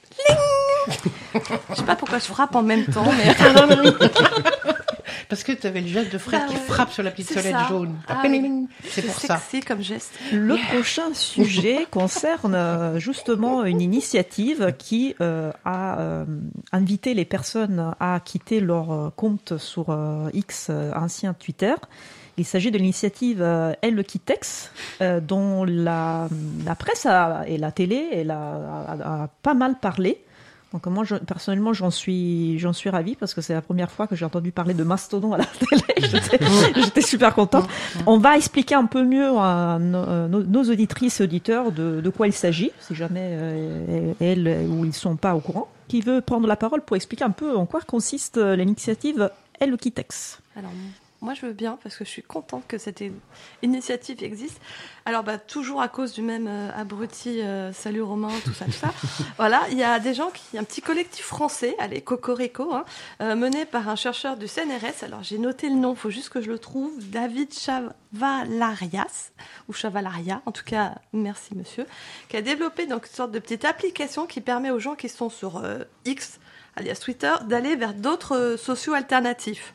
Je sais pas pourquoi je frappe en même temps, mais... Parce que tu avais le geste de Fred qui frappe sur la petite sonnette jaune. C'est pour ça. C'est comme geste. Le prochain sujet concerne justement une initiative qui a invité les personnes à quitter leur compte sur X, ancien Twitter. Il s'agit de l'initiative Elle Quitex, dont la presse et la télé a pas mal parlé. Donc moi, personnellement, j'en suis ravie parce que c'est la première fois que j'ai entendu parler de Mastodon à la télé. J'étais super contente. On va expliquer un peu mieux à nos auditrices et auditeurs de quoi il s'agit, si jamais elles ou ils sont pas au courant. Qui veut prendre la parole pour expliquer un peu en quoi consiste l'initiative Elle Quitex? Alors, moi, je veux bien, parce que je suis contente que cette initiative existe. Alors, toujours à cause du même abruti, salut Romain, tout ça. Voilà, il y a des gens un petit collectif français, allez, Cocorico, mené par un chercheur du CNRS. Alors, j'ai noté le nom, il faut juste que je le trouve. David Chavalarias, ou Chavalaria, en tout cas, merci monsieur, qui a développé donc une sorte de petite application qui permet aux gens qui sont sur X, alias Twitter, d'aller vers d'autres sociaux alternatifs.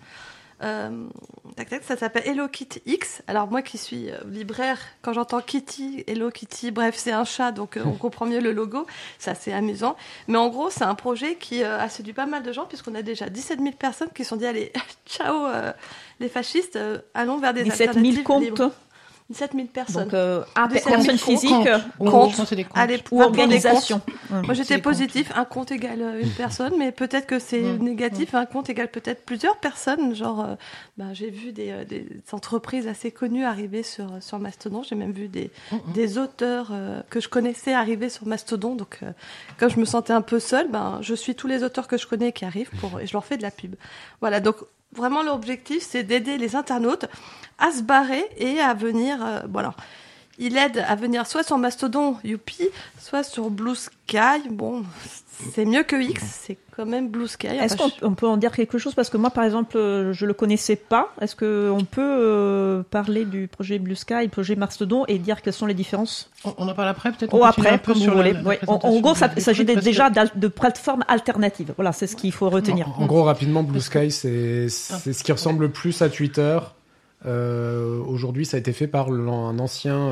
Ça s'appelle Hello Kitty X. Alors moi qui suis libraire, quand j'entends Kitty, Hello Kitty, bref c'est un chat, donc on comprend mieux le logo, c'est assez amusant. Mais en gros c'est un projet qui a séduit pas mal de gens, puisqu'on a déjà 17 000 personnes qui se sont dit allez, ciao les fascistes, allons vers des 17 alternatives 000 comptes libres. 17 000 personnes. Donc, personnes physiques, comptes, ou organisations. Moi, j'étais positif. Un compte égale une personne, mais peut-être que c'est négatif. Un compte égale peut-être plusieurs personnes. Genre, j'ai vu des entreprises assez connues arriver sur Mastodon. J'ai même vu des auteurs que je connaissais arriver sur Mastodon. Donc, quand je me sentais un peu seule, je suis tous les auteurs que je connais qui arrivent et je leur fais de la pub. Voilà, donc vraiment l'objectif, c'est d'aider les internautes à se barrer et à venir... il aide à venir soit sur Mastodon, youpi, soit sur Blue Sky. Bon, c'est mieux que X, c'est quand même Blue Sky. Est-ce qu'on peut en dire quelque chose? Parce que moi, par exemple, je le connaissais pas. Est-ce qu'on peut parler du projet Blue Sky, projet Mastodon, et dire quelles sont les différences? On en parle après, peut-être? Après, comme vous voulez. En gros, il s'agit déjà de plateformes alternatives. Voilà, c'est ce qu'il faut retenir. En gros, rapidement, Blue Sky, c'est ce qui ressemble le plus à Twitter. Aujourd'hui, ça a été fait par un ancien...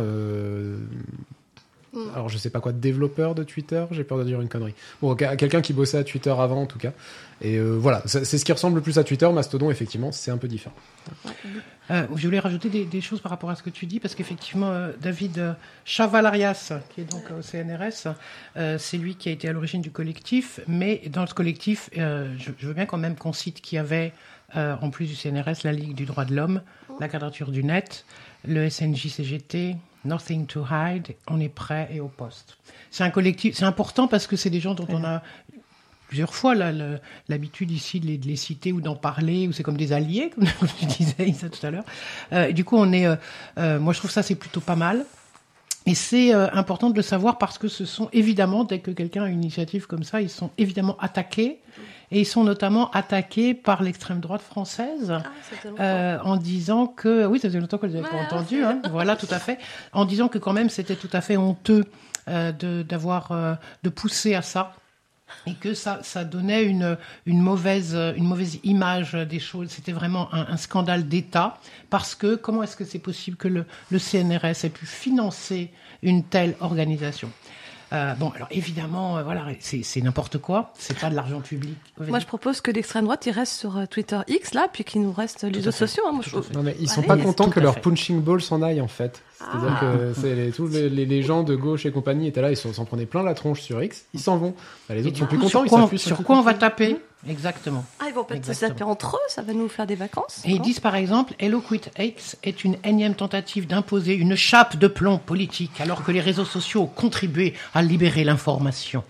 alors je sais pas quoi, développeur de Twitter, j'ai peur de dire une connerie. Bon, quelqu'un qui bossait à Twitter avant en tout cas. Et voilà, c'est ce qui ressemble le plus à Twitter. Mastodon, effectivement, c'est un peu différent. Je voulais rajouter des choses par rapport à ce que tu dis, parce qu'effectivement, David Chavalarias, qui est donc au CNRS, c'est lui qui a été à l'origine du collectif. Mais dans ce collectif, je veux bien quand même qu'on cite qu'il y avait, en plus du CNRS, la Ligue du droit de l'homme, la Quadrature du Net, le SNJ-CGT, Nothing to Hide, On est prêt et au poste. C'est un collectif, c'est important parce que c'est des gens dont on a... plusieurs fois l'habitude ici de les citer ou d'en parler, ou c'est comme des alliés, comme tu disais Isa tout à l'heure. Et du coup, moi je trouve ça c'est plutôt pas mal. Et c'est important de le savoir parce que ce sont évidemment, dès que quelqu'un a une initiative comme ça, ils sont évidemment attaqués. Et ils sont notamment attaqués par l'extrême droite française en disant que... Oui, ça faisait longtemps que je ne l'avais pas entendu. Hein, voilà, tout à fait. En disant que quand même, c'était tout à fait honteux de pousser à ça. Et que ça donnait une mauvaise image des choses. C'était vraiment un scandale d'État. Parce que comment est-ce que c'est possible que le CNRS ait pu financer une telle organisation ? Alors évidemment, voilà, c'est n'importe quoi. C'est pas de l'argent public. Moi, je propose que l'extrême droite, il reste sur Twitter X, là, puis qu'il nous reste les réseaux sociaux. Hein. Non, mais ils sont pas contents que leur punching ball s'en aille, en fait. C'est-à-dire que tous les gens de gauche et compagnie étaient là, ils s'en prenaient plein la tronche sur X, ils s'en vont. Les autres sont plus contents, ils savent plus sur quoi on va taper. Exactement. Ils vont peut-être se taper entre eux, ça va nous faire des vacances. Et ils disent par exemple, Hello Quit X est une énième tentative d'imposer une chape de plomb politique, alors que les réseaux sociaux ont contribué à libérer l'information.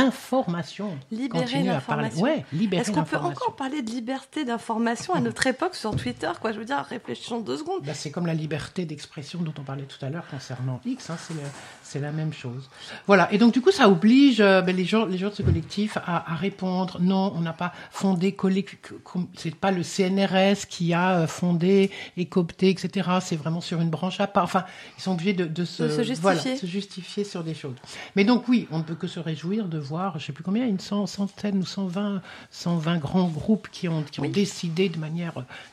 Libérer l'information. Ouais, libérer Est-ce qu'on peut l'information. encore parler de liberté d'information à notre époque sur Twitter, quoi? Je veux dire, réfléchissons 2 secondes. C'est comme la liberté d'expression dont on parlait tout à l'heure concernant X, hein, c'est la même chose. Voilà, et donc du coup ça oblige les gens de ce collectif à répondre. Non, on n'a pas fondé, c'est pas le CNRS qui a fondé et coopté, etc. C'est vraiment sur une branche à part. Enfin, ils sont obligés de se justifier sur des choses. Mais donc oui, on ne peut que se réjouir de voir, je sais plus combien, une centaine ou 120 grands groupes qui ont décidé de manière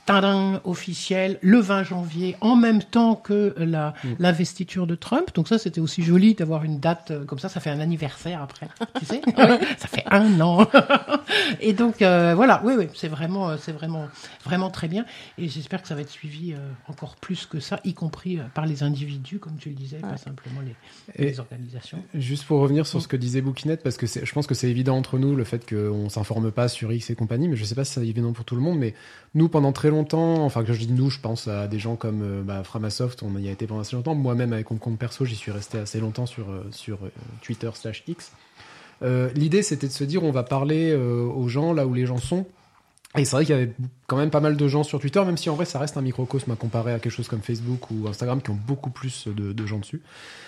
officielle le 20 janvier, en même temps que l'investiture de Trump. Donc ça, c'était aussi joli d'avoir une date comme ça. Ça fait un anniversaire après, tu sais. Ça fait 1 an. Et donc voilà, oui, c'est vraiment très bien. Et j'espère que ça va être suivi encore plus que ça, y compris par les individus, comme tu le disais, pas simplement les organisations. Juste pour revenir sur ce que disait Bouquinette, parce que je pense que c'est évident entre nous le fait qu'on s'informe pas sur X et compagnie, mais je sais pas si c'est évident pour tout le monde, mais nous pendant très longtemps, enfin quand je dis nous, je pense à des gens comme Framasoft, on y a été pendant assez longtemps, moi-même avec mon compte perso, j'y suis resté assez longtemps sur Twitter/X. L'idée c'était de se dire on va parler aux gens là où les gens sont. Et c'est vrai qu'il y avait quand même pas mal de gens sur Twitter, même si en vrai ça reste un microcosme à comparer à quelque chose comme Facebook ou Instagram qui ont beaucoup plus de gens dessus.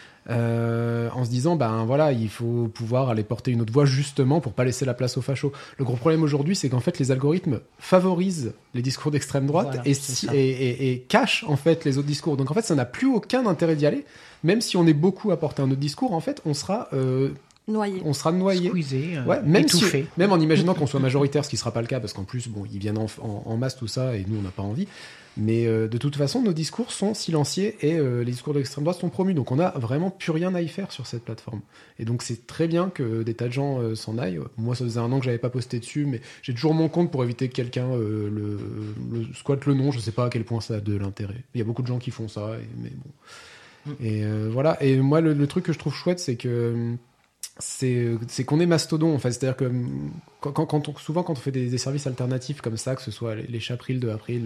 En se disant voilà, il faut pouvoir aller porter une autre voix justement pour pas laisser la place aux fachos. Le gros problème aujourd'hui, c'est qu'en fait les algorithmes favorisent les discours d'extrême droite et cachent en fait les autres discours. Donc en fait ça n'a plus aucun intérêt d'y aller, même si on est beaucoup à porter un autre discours. En fait on sera noyé. Squeezé, même étouffé. Même en imaginant qu'on soit majoritaire, ce qui sera pas le cas parce qu'en plus ils viennent en masse tout ça et nous on n'a pas envie. Mais de toute façon, nos discours sont silenciés et les discours de l'extrême droite sont promus. Donc on n'a vraiment plus rien à y faire sur cette plateforme. Et donc c'est très bien que des tas de gens s'en aillent. Moi, ça faisait 1 an que j'avais pas posté dessus, mais j'ai toujours mon compte pour éviter que quelqu'un le squatte le nom. Je sais pas à quel point ça a de l'intérêt. Il y a beaucoup de gens qui font ça, mais bon. Et voilà. Et moi, le truc que je trouve chouette, c'est que c'est qu'on est mastodon en fait, c'est-à-dire que souvent quand on fait des services alternatifs comme ça, que ce soit les Chapril de April,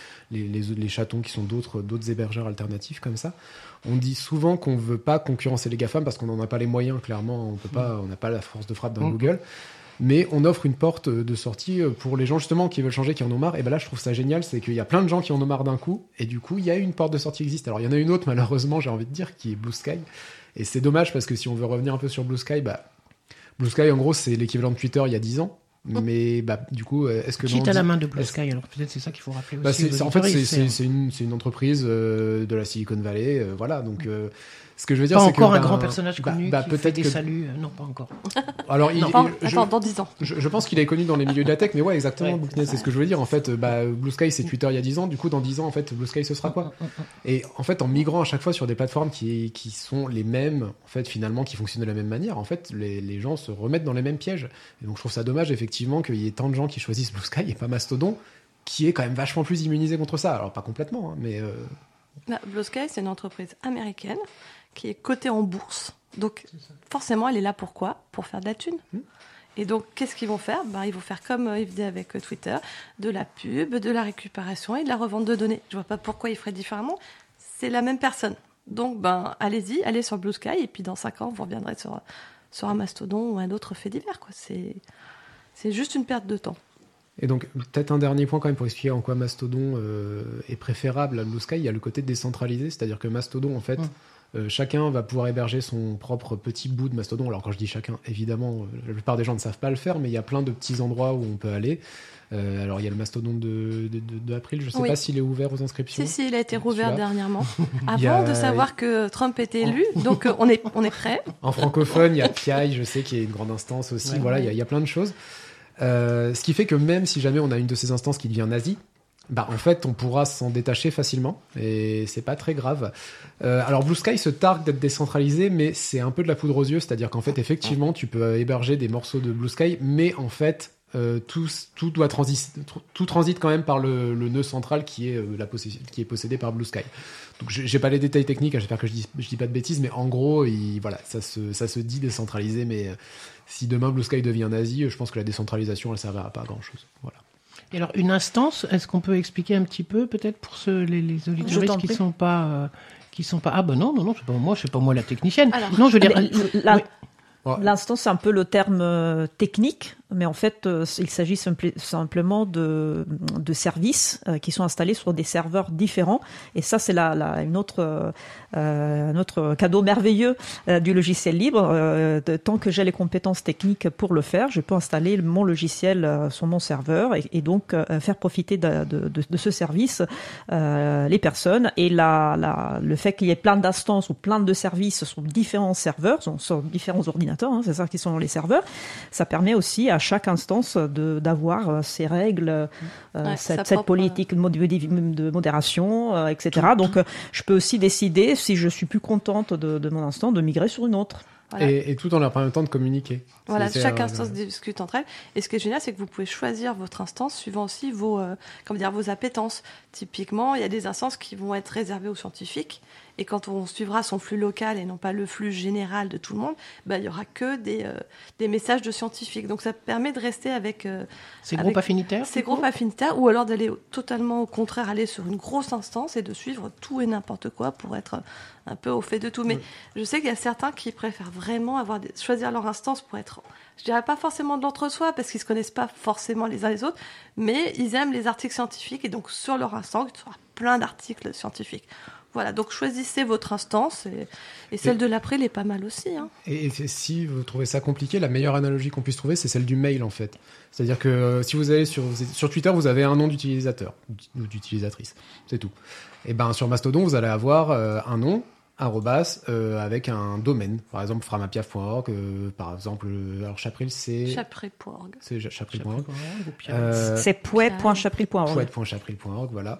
les chatons qui sont d'autres hébergeurs alternatifs comme ça, on dit souvent qu'on veut pas concurrencer les GAFAM parce qu'on n'en a pas les moyens, clairement on n'a pas la force de frappe d'un Google, mais on offre une porte de sortie pour les gens justement qui veulent changer, qui en ont marre. Et là je trouve ça génial, c'est qu'il y a plein de gens qui en ont marre d'un coup, et du coup il y a une porte de sortie qui existe. Alors il y en a une autre malheureusement, j'ai envie de dire, qui est Blue Sky. Et c'est dommage parce que si on veut revenir un peu sur Blue Sky, Blue Sky en gros c'est l'équivalent de Twitter il y a 10 ans. Mais du coup, est-ce que qui est à la main de Blue Sky? Alors peut-être c'est ça qu'il faut rappeler aussi. En fait, c'est une entreprise de la Silicon Valley, voilà. Donc, ce que je veux dire, pas c'est encore un grand personnage connu qui peut-être fait des saluts. Non, pas encore. Alors, dans 10 ans. Je pense qu'il est connu dans les milieux de la tech, mais ouais, exactement. C'est ce que je veux dire. En fait, Blue Sky, c'est Twitter il y a 10 ans. Du coup, dans 10 ans, en fait, Blue Sky, ce sera quoi? Et en fait, en migrant à chaque fois sur des plateformes qui sont les mêmes, en fait, finalement, qui fonctionnent de la même manière, en fait, les gens se remettent dans les mêmes pièges. Et donc, je trouve ça dommage, effectivement, qu'il y ait tant de gens qui choisissent Blue Sky et pas Mastodon, qui est quand même vachement plus immunisé contre ça. Alors, pas complètement, hein, mais... Blue Sky, c'est une entreprise américaine qui est cotée en bourse. Donc, forcément, elle est là pour quoi? Pour faire de la thune. Et donc, qu'est-ce qu'ils vont faire? Ils vont faire comme ils faisaient avec Twitter, de la pub, de la récupération et de la revente de données. Je vois pas pourquoi ils feraient différemment. C'est la même personne. Donc, allez-y, allez sur Blue Sky, et puis dans 5 ans, vous reviendrez sur un Mastodon ou un autre fait divers, quoi. C'est juste une perte de temps. Et donc, peut-être un dernier point quand même pour expliquer en quoi Mastodon est préférable à Blue Sky. Il y a le côté décentralisé, c'est-à-dire que Mastodon, en fait, chacun va pouvoir héberger son propre petit bout de Mastodon. Alors quand je dis chacun, évidemment, la plupart des gens ne savent pas le faire, mais il y a plein de petits endroits où on peut aller. Alors il y a le Mastodon d'April, je ne sais pas s'il est ouvert aux inscriptions. Si, il a été rouvert dernièrement, avant de savoir que Trump était élu, donc on est prêt. En francophone, il y a PI, je sais qu'il y a une grande instance aussi, il y a plein de choses. Ce qui fait que même si jamais on a une de ces instances qui devient nazie, en fait, on pourra s'en détacher facilement et c'est pas très grave. Alors Blue Sky se targue d'être décentralisé, mais c'est un peu de la poudre aux yeux, c'est-à-dire qu'en fait, effectivement, tu peux héberger des morceaux de Blue Sky, mais en fait, tout transite quand même par le nœud central qui est possédé par Blue Sky. Donc j'ai pas les détails techniques, j'espère que je dis pas de bêtises, mais en gros, ça se dit décentralisé, mais si demain Blue Sky devient nazi, je pense que la décentralisation elle servira pas à grand chose. Voilà. Et alors une instance, est-ce qu'on peut expliquer un petit peu peut-être pour les auditeurs qui sont pas non, c'est pas moi la technicienne. Alors, non, je veux dire l'instance, c'est un peu le terme technique, mais en fait, il s'agit simplement de services qui sont installés sur des serveurs différents. Et ça, c'est un autre cadeau merveilleux du logiciel libre. Tant que j'ai les compétences techniques pour le faire, je peux installer mon logiciel sur mon serveur et donc faire profiter de ce service les personnes. Et le fait qu'il y ait plein d'instances ou plein de services sur différents serveurs, sur différents ordinateurs, c'est ça qui sont les serveurs, ça permet aussi à chaque instance d'avoir ses règles, cette politique de modération, etc. Donc je peux aussi décider, si je suis plus contente de mon instance, de migrer sur une autre. Voilà. Et tout en leur permettant de communiquer. Voilà, chaque instance discute entre elles. Et ce qui est génial, c'est que vous pouvez choisir votre instance suivant aussi vos appétences. Typiquement, il y a des instances qui vont être réservées aux scientifiques. Et quand on suivra son flux local et non pas le flux général de tout le monde, il y aura que des messages de scientifiques. Donc ça permet de rester avec ces groupes affinitaires. Ces groupes affinitaires, ou alors d'aller totalement au contraire, aller sur une grosse instance et de suivre tout et n'importe quoi pour être un peu au fait de tout. Mais je sais qu'il y a certains qui préfèrent vraiment choisir leur instance pour être, je dirais pas forcément de l'entre-soi, parce qu'ils se connaissent pas forcément les uns les autres, mais ils aiment les articles scientifiques, et donc sur leur instance, il y aura plein d'articles scientifiques. Voilà, donc choisissez votre instance, et celle de l'April est pas mal aussi. Hein. Et si vous trouvez ça compliqué, la meilleure analogie qu'on puisse trouver, c'est celle du mail, en fait. C'est-à-dire que si vous allez sur Twitter, vous avez un nom d'utilisateur ou d'utilisatrice, c'est tout. Et sur Mastodon, vous allez avoir un nom, avec un domaine, par exemple framapiaf.org, par exemple, alors Chapril c'est... Chapril.org. C'est chapril.org. C'est pouet.chapril.org. Pouet.chapril.org, voilà.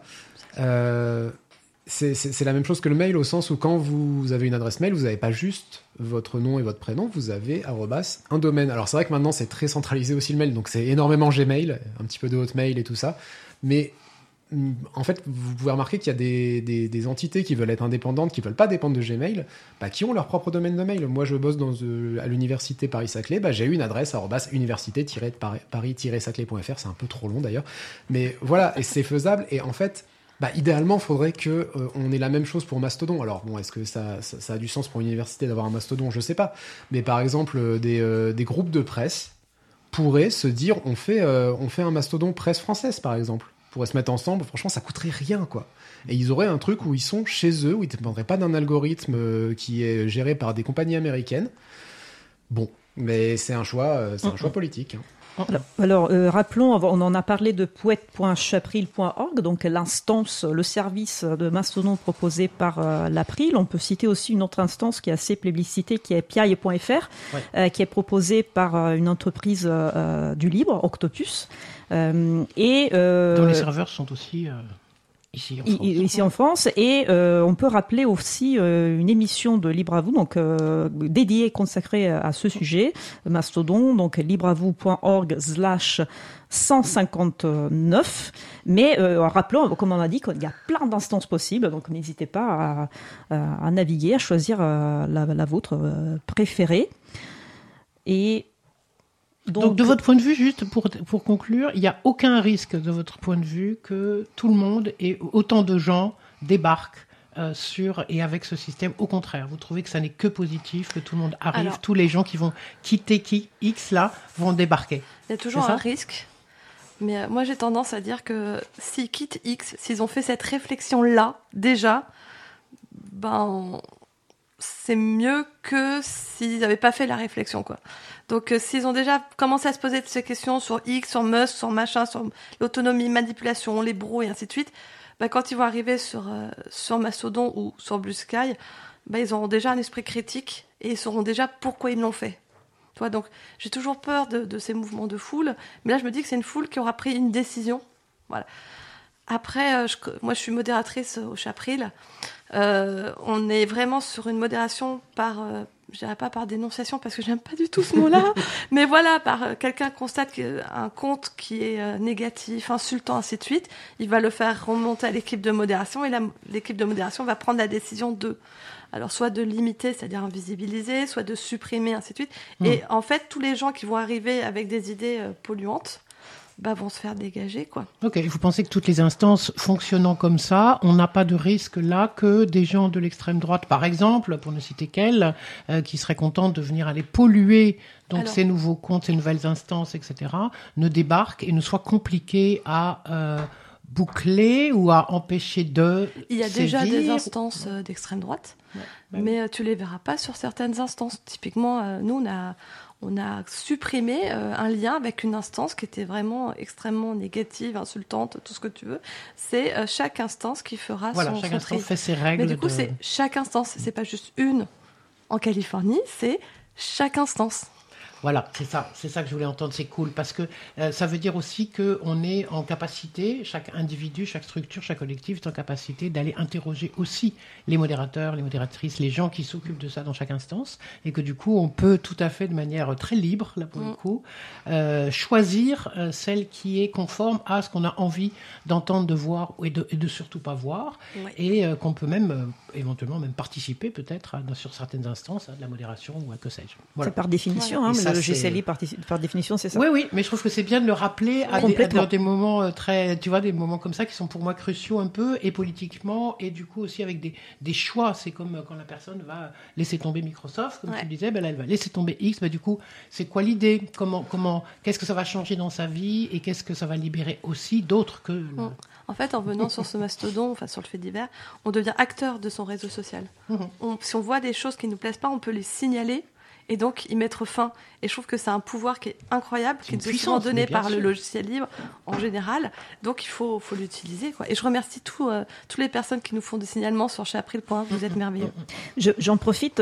C'est la même chose que le mail, au sens où quand vous avez une adresse mail, vous n'avez pas juste votre nom et votre prénom, vous avez un domaine. Alors c'est vrai que maintenant c'est très centralisé aussi le mail, donc c'est énormément Gmail, un petit peu de Hotmail et tout ça, mais en fait vous pouvez remarquer qu'il y a des entités qui veulent être indépendantes, qui veulent pas dépendre de Gmail, qui ont leur propre domaine de mail. Moi je bosse à l'université Paris-Saclay, j'ai eu une adresse université-paris-saclay.fr, c'est un peu trop long d'ailleurs, mais voilà, et c'est faisable, et en fait idéalement, il faudrait qu'on ait la même chose pour Mastodon. Alors, est-ce que ça a du sens pour une université d'avoir un Mastodon ? Je sais pas. Mais par exemple, des groupes de presse pourraient se dire, on fait un Mastodon presse française, par exemple. On pourrait se mettre ensemble. Franchement, ça coûterait rien, quoi. Et ils auraient un truc où ils sont chez eux, où ils ne dépendraient pas d'un algorithme qui est géré par des compagnies américaines. Bon, mais c'est un choix politique. Hein. Alors, rappelons, on en a parlé de pouet.chapril.org, donc l'instance, le service de Mastodon proposé par l'April. On peut citer aussi une autre instance qui est assez plébiscitée, qui est piaille.fr, qui est proposée par une entreprise du libre, Octopus. Dont les serveurs sont aussi... Ici en France, et on peut rappeler aussi une émission de Libre à vous, donc dédiée, consacrée à ce sujet, Mastodon, donc libreavou.org/159. Mais rappelons, comme on a dit, qu'il y a plein d'instances possibles, donc n'hésitez pas à naviguer, à choisir la vôtre préférée. Et donc de votre point de vue, juste pour conclure, il n'y a aucun risque de votre point de vue que tout le monde et autant de gens débarquent et avec ce système. Au contraire, vous trouvez que ça n'est que positif, que tout le monde arrive, Alors, tous les gens qui vont quitter X là vont débarquer. Il y a toujours un risque. Mais moi, j'ai tendance à dire que s'ils quittent X, s'ils ont fait cette réflexion-là, déjà, c'est mieux que s'ils n'avaient pas fait la réflexion, quoi. Donc, s'ils ont déjà commencé à se poser ces questions sur X, sur Musk, sur machin, sur l'autonomie, manipulation, les bros et ainsi de suite, quand ils vont arriver sur Mastodon ou sur Blue Sky, ils auront déjà un esprit critique et ils sauront déjà pourquoi ils l'ont fait. Donc, j'ai toujours peur de ces mouvements de foule, mais là, je me dis que c'est une foule qui aura pris une décision. Voilà. Après, moi, je suis modératrice au Chapril. On est vraiment sur une modération je dirais pas par dénonciation, parce que j'aime pas du tout ce mot-là, mais voilà, par quelqu'un constate un compte qui est négatif, insultant, ainsi de suite, il va le faire remonter à l'équipe de modération, et l'équipe de modération va prendre la décision alors soit de limiter, c'est-à-dire invisibiliser, soit de supprimer, ainsi de suite. Et en fait, tous les gens qui vont arriver avec des idées polluantes vont se faire dégager, quoi. Ok, vous pensez que toutes les instances fonctionnant comme ça, on n'a pas de risque là que des gens de l'extrême droite, par exemple, pour ne citer qu'elle, qui seraient contents de venir aller polluer ces nouveaux comptes, ces nouvelles instances, etc., ne débarquent et ne soient compliqués à boucler ou à empêcher de Il y a sévir. déjà des instances d'extrême droite, mais tu les verras pas sur certaines instances. Typiquement, nous, on a supprimé un lien avec une instance qui était vraiment extrêmement négative, insultante, tout ce que tu veux. C'est chaque instance qui fera son chaque instance tri. fait ses règles. Mais du coup, c'est chaque instance. C'est pas juste une en Californie, c'est chaque instance. Voilà, c'est ça que je voulais entendre, c'est cool, parce que ça veut dire aussi qu'on est en capacité, chaque individu, chaque structure, chaque collectif est en capacité d'aller interroger aussi les modérateurs, les modératrices, les gens qui s'occupent de ça dans chaque instance, et que du coup, on peut tout à fait, de manière très libre, là pour le coup, choisir celle qui est conforme à ce qu'on a envie d'entendre, de voir, et de surtout pas voir, et qu'on peut même, éventuellement, même participer peut-être sur certaines instances, de la modération ou à que sais-je. Voilà. C'est par définition, le logiciel libre, par définition, c'est ça. Oui, mais je trouve que c'est bien de le rappeler à des moments très, tu vois, des moments comme ça qui sont pour moi cruciaux un peu, et politiquement, et du coup aussi avec des choix. C'est comme quand la personne va laisser tomber Microsoft, comme tu le disais, elle va laisser tomber X, du coup, c'est quoi l'idée ? Qu'est-ce que ça va changer dans sa vie, et qu'est-ce que ça va libérer aussi d'autres que... En fait, en venant sur ce mastodon, sur le fait divers, on devient acteur de son réseau social. Si on voit des choses qui ne nous plaisent pas, on peut les signaler et donc y mettre fin. Et je trouve que c'est un pouvoir qui est incroyable, qui est souvent donné par le logiciel libre en général. Donc il faut l'utiliser, quoi. Et je remercie toutes les personnes qui nous font des signalements sur chapril.1. Vous êtes merveilleux. J'en profite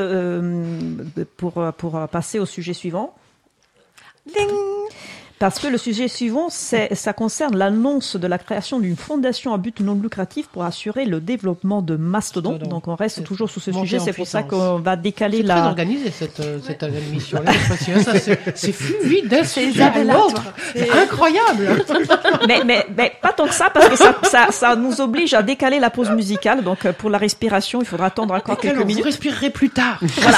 pour passer au sujet suivant. Ding. Parce que le sujet suivant, ça concerne l'annonce de la création d'une fondation à but non lucratif pour assurer le développement de Mastodon. Donc on reste toujours sous ce sujet, c'est pour ça qu'on va décaler C'est très organisé cette émission-là. C'est fluide d'un sujet à l'autre. C'est incroyable. mais pas tant que ça, parce que ça nous oblige à décaler la pause musicale. Donc pour la respiration, il faudra attendre encore quelques minutes. Vous respirerez plus tard. Voilà.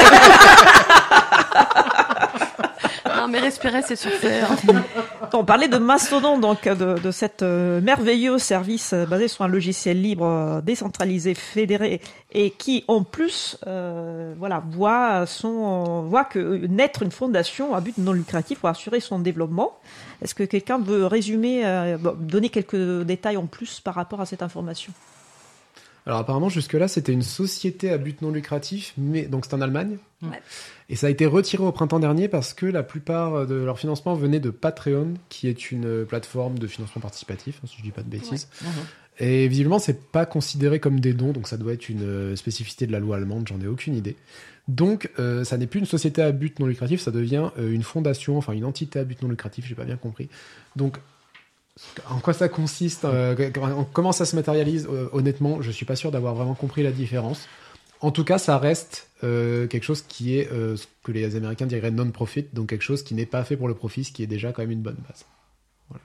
Non, mais respirer, c'est surfaire. On parlait de Mastodon, donc de cet merveilleux service basé sur un logiciel libre, décentralisé, fédéré, et qui en plus, voit que naître une fondation à but non lucratif pour assurer son développement. Est-ce que quelqu'un veut résumer, donner quelques détails en plus par rapport à cette information ? Alors apparemment jusque-là c'était une société à but non lucratif, mais donc c'est en Allemagne. Ouais. Et ça a été retiré au printemps dernier parce que la plupart de leur financement venait de Patreon, qui est une plateforme de financement participatif, si je dis pas de bêtises. Ouais. Et visiblement c'est pas considéré comme des dons, donc ça doit être une spécificité de la loi allemande, j'en ai aucune idée. Donc ça n'est plus une société à but non lucratif, ça devient une fondation, enfin une entité à but non lucratif, j'ai pas bien compris. Donc en quoi ça consiste, comment ça se matérialise, honnêtement, je suis pas sûr d'avoir vraiment compris la différence. En tout cas, ça reste quelque chose qui est ce que les Américains diraient non-profit, donc quelque chose qui n'est pas fait pour le profit, ce qui est déjà quand même une bonne base. Voilà.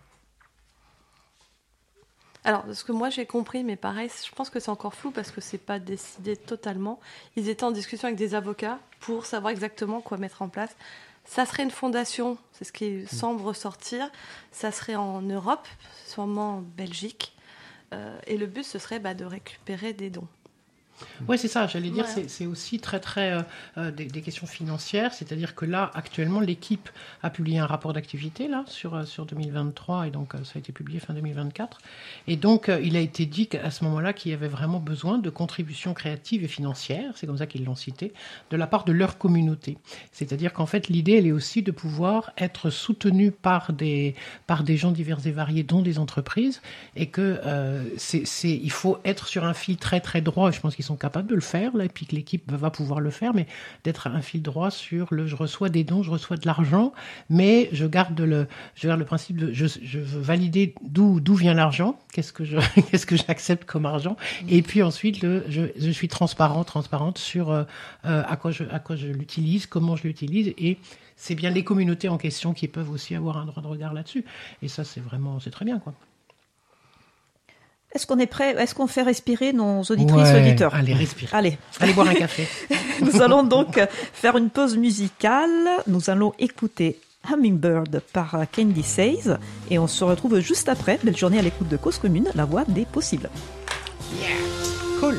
Alors, ce que moi j'ai compris, mais pareil, je pense que c'est encore flou parce que c'est pas décidé totalement. Ils étaient en discussion avec des avocats pour savoir exactement quoi mettre en place. Ça serait une fondation, c'est ce qui semble ressortir. Ça serait en Europe, sûrement en Belgique. Et le but, ce serait de récupérer des dons. Oui, c'est ça, j'allais dire, c'est aussi très des questions financières, c'est-à-dire que là, actuellement, l'équipe a publié un rapport d'activité là sur 2023, et donc ça a été publié fin 2024, et donc il a été dit qu'à ce moment-là qu'il y avait vraiment besoin de contributions créatives et financières, c'est comme ça qu'ils l'ont cité, de la part de leur communauté. C'est-à-dire qu'en fait, l'idée, elle est aussi de pouvoir être soutenue par des gens divers et variés, dont des entreprises, et que il faut être sur un fil très très droit, et je pense qu'ils sont capables de le faire, là, et puis que l'équipe va pouvoir le faire, mais d'être un fil droit sur je reçois des dons, je reçois de l'argent, mais je garde le principe de je veux valider d'où vient l'argent, qu'est-ce que j'accepte comme argent, et puis ensuite je suis transparente sur à quoi je l'utilise, comment je l'utilise, et c'est bien les communautés en question qui peuvent aussi avoir un droit de regard là-dessus, et ça c'est très bien, quoi. Est-ce qu'on est prêt? Est-ce qu'on fait respirer nos auditrices et auditeurs? Allez, respire. Allez boire un café. Nous allons donc faire une pause musicale. Nous allons écouter Hummingbird par Candy Says et on se retrouve juste après. Belle journée à l'écoute de Cause Commune, la voix des possibles. Yeah, cool.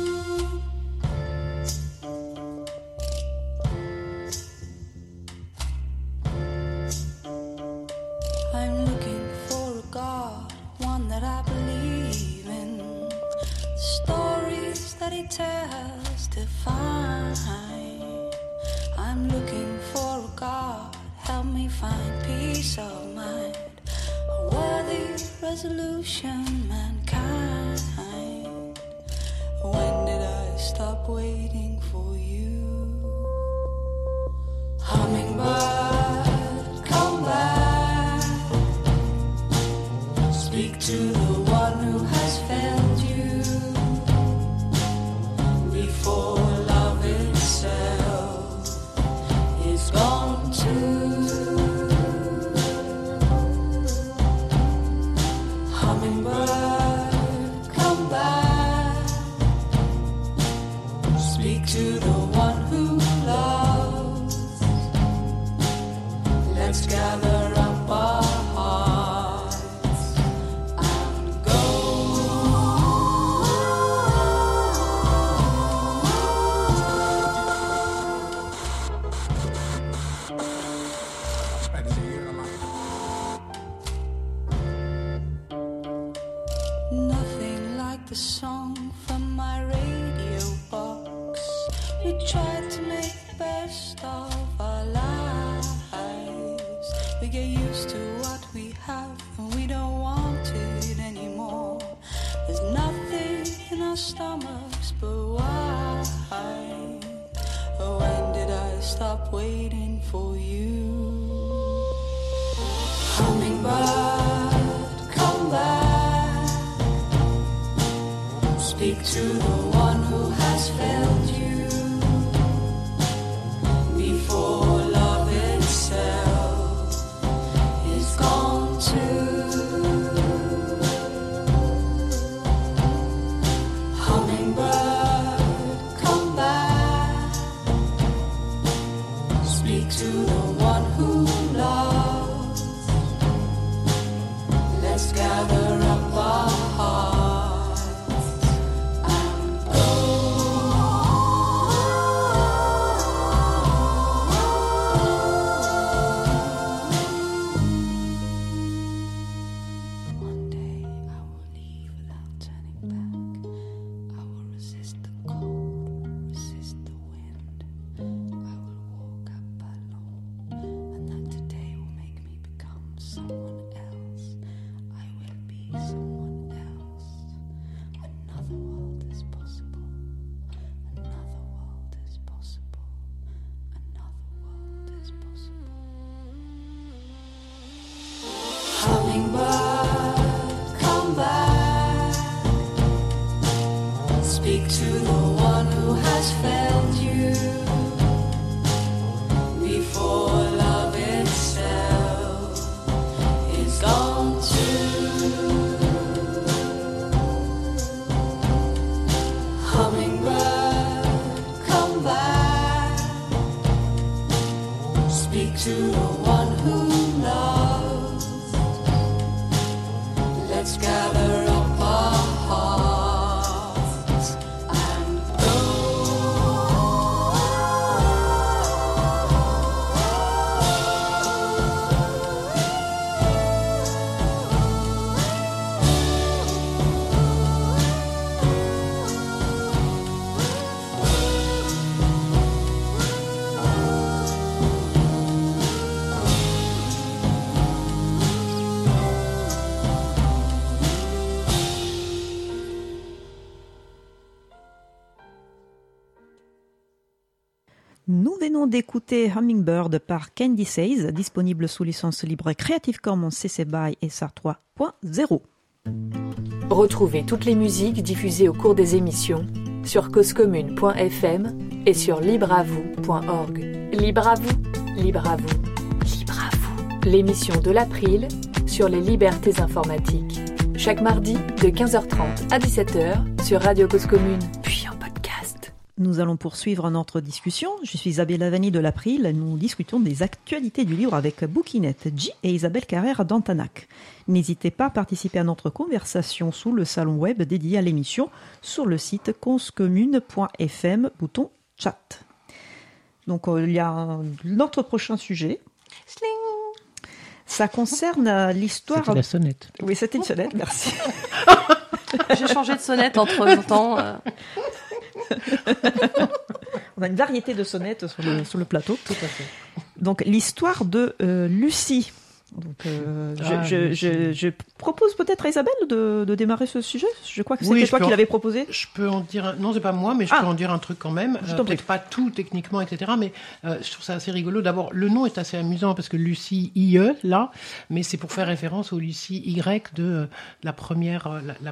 I'm looking for a God, one that I believe in. The stories that he tells define. I'm looking for a God, help me find peace of mind. A worthy resolution, mankind. When did I stop waiting for you? Hummingbird, come back. Speak to the one who has failed you before love itself is gone too. Hummingbird, come back. Speak to the one who loves. Let's gather up our hearts and go. Nothing like the song from my radio box. We tried to make the best of our lives. We get used to what we have and we don't want it anymore. There's nothing in our stomachs but why? When did I stop waiting for you? Hummingbird, come back. Speak to the one who has failed you before love itself is gone too. Hummingbird, come back. Speak to the one who loves. Let's gather up our hearts and one day I will leave without turning back. I will resist the cold, resist the wind. I will walk up alone, and that today will make me become someone else. I will be someone else. Another world is possible. Another world is possible. Another world is possible. Hummingbird, come back. Speak to the one who has failed you before love itself is gone too. Hummingbird, come back. Speak to the one who loves. Let's gather up our hearts and Nous venons d'écouter Hummingbird par Candy Says, disponible sous licence libre Creative Commons CC BY SA 3.0. Retrouvez toutes les musiques diffusées au cours des émissions sur causecommune.fm et sur libreavou.org. Libre à vous, libre à vous, libre à vous. L'émission de l'April sur les libertés informatiques. Chaque mardi de 15h30 à 17h sur Radio Cause Commune, puis en podcast. Nous allons poursuivre notre discussion. Je suis Isabelle Lavani de l'April. Nous discutons des actualités du livre avec Bouquinette, J et Isabelle Carrère d'Antanac. N'hésitez pas à participer à notre conversation sous le salon web dédié à l'émission sur le site causecommune.fm, bouton chat. Donc il y a notre prochain sujet. Ça concerne l'histoire... C'était la sonnette. Oui, c'était une sonnette, merci. J'ai changé de sonnette entre-temps. On a une variété de sonnettes sur le plateau. Tout à fait. Donc, l'histoire de Lucie. Donc, je propose peut-être à Isabelle de démarrer ce sujet. Je crois que c'était toi qui l'avais proposé. Je peux en dire... Non, c'est pas moi, mais je peux en dire un truc quand même. Peut-être pas tout techniquement, etc. Mais je trouve ça assez rigolo. D'abord, le nom est assez amusant parce que Lucie IE, là, mais c'est pour faire référence au Lucie Y de la première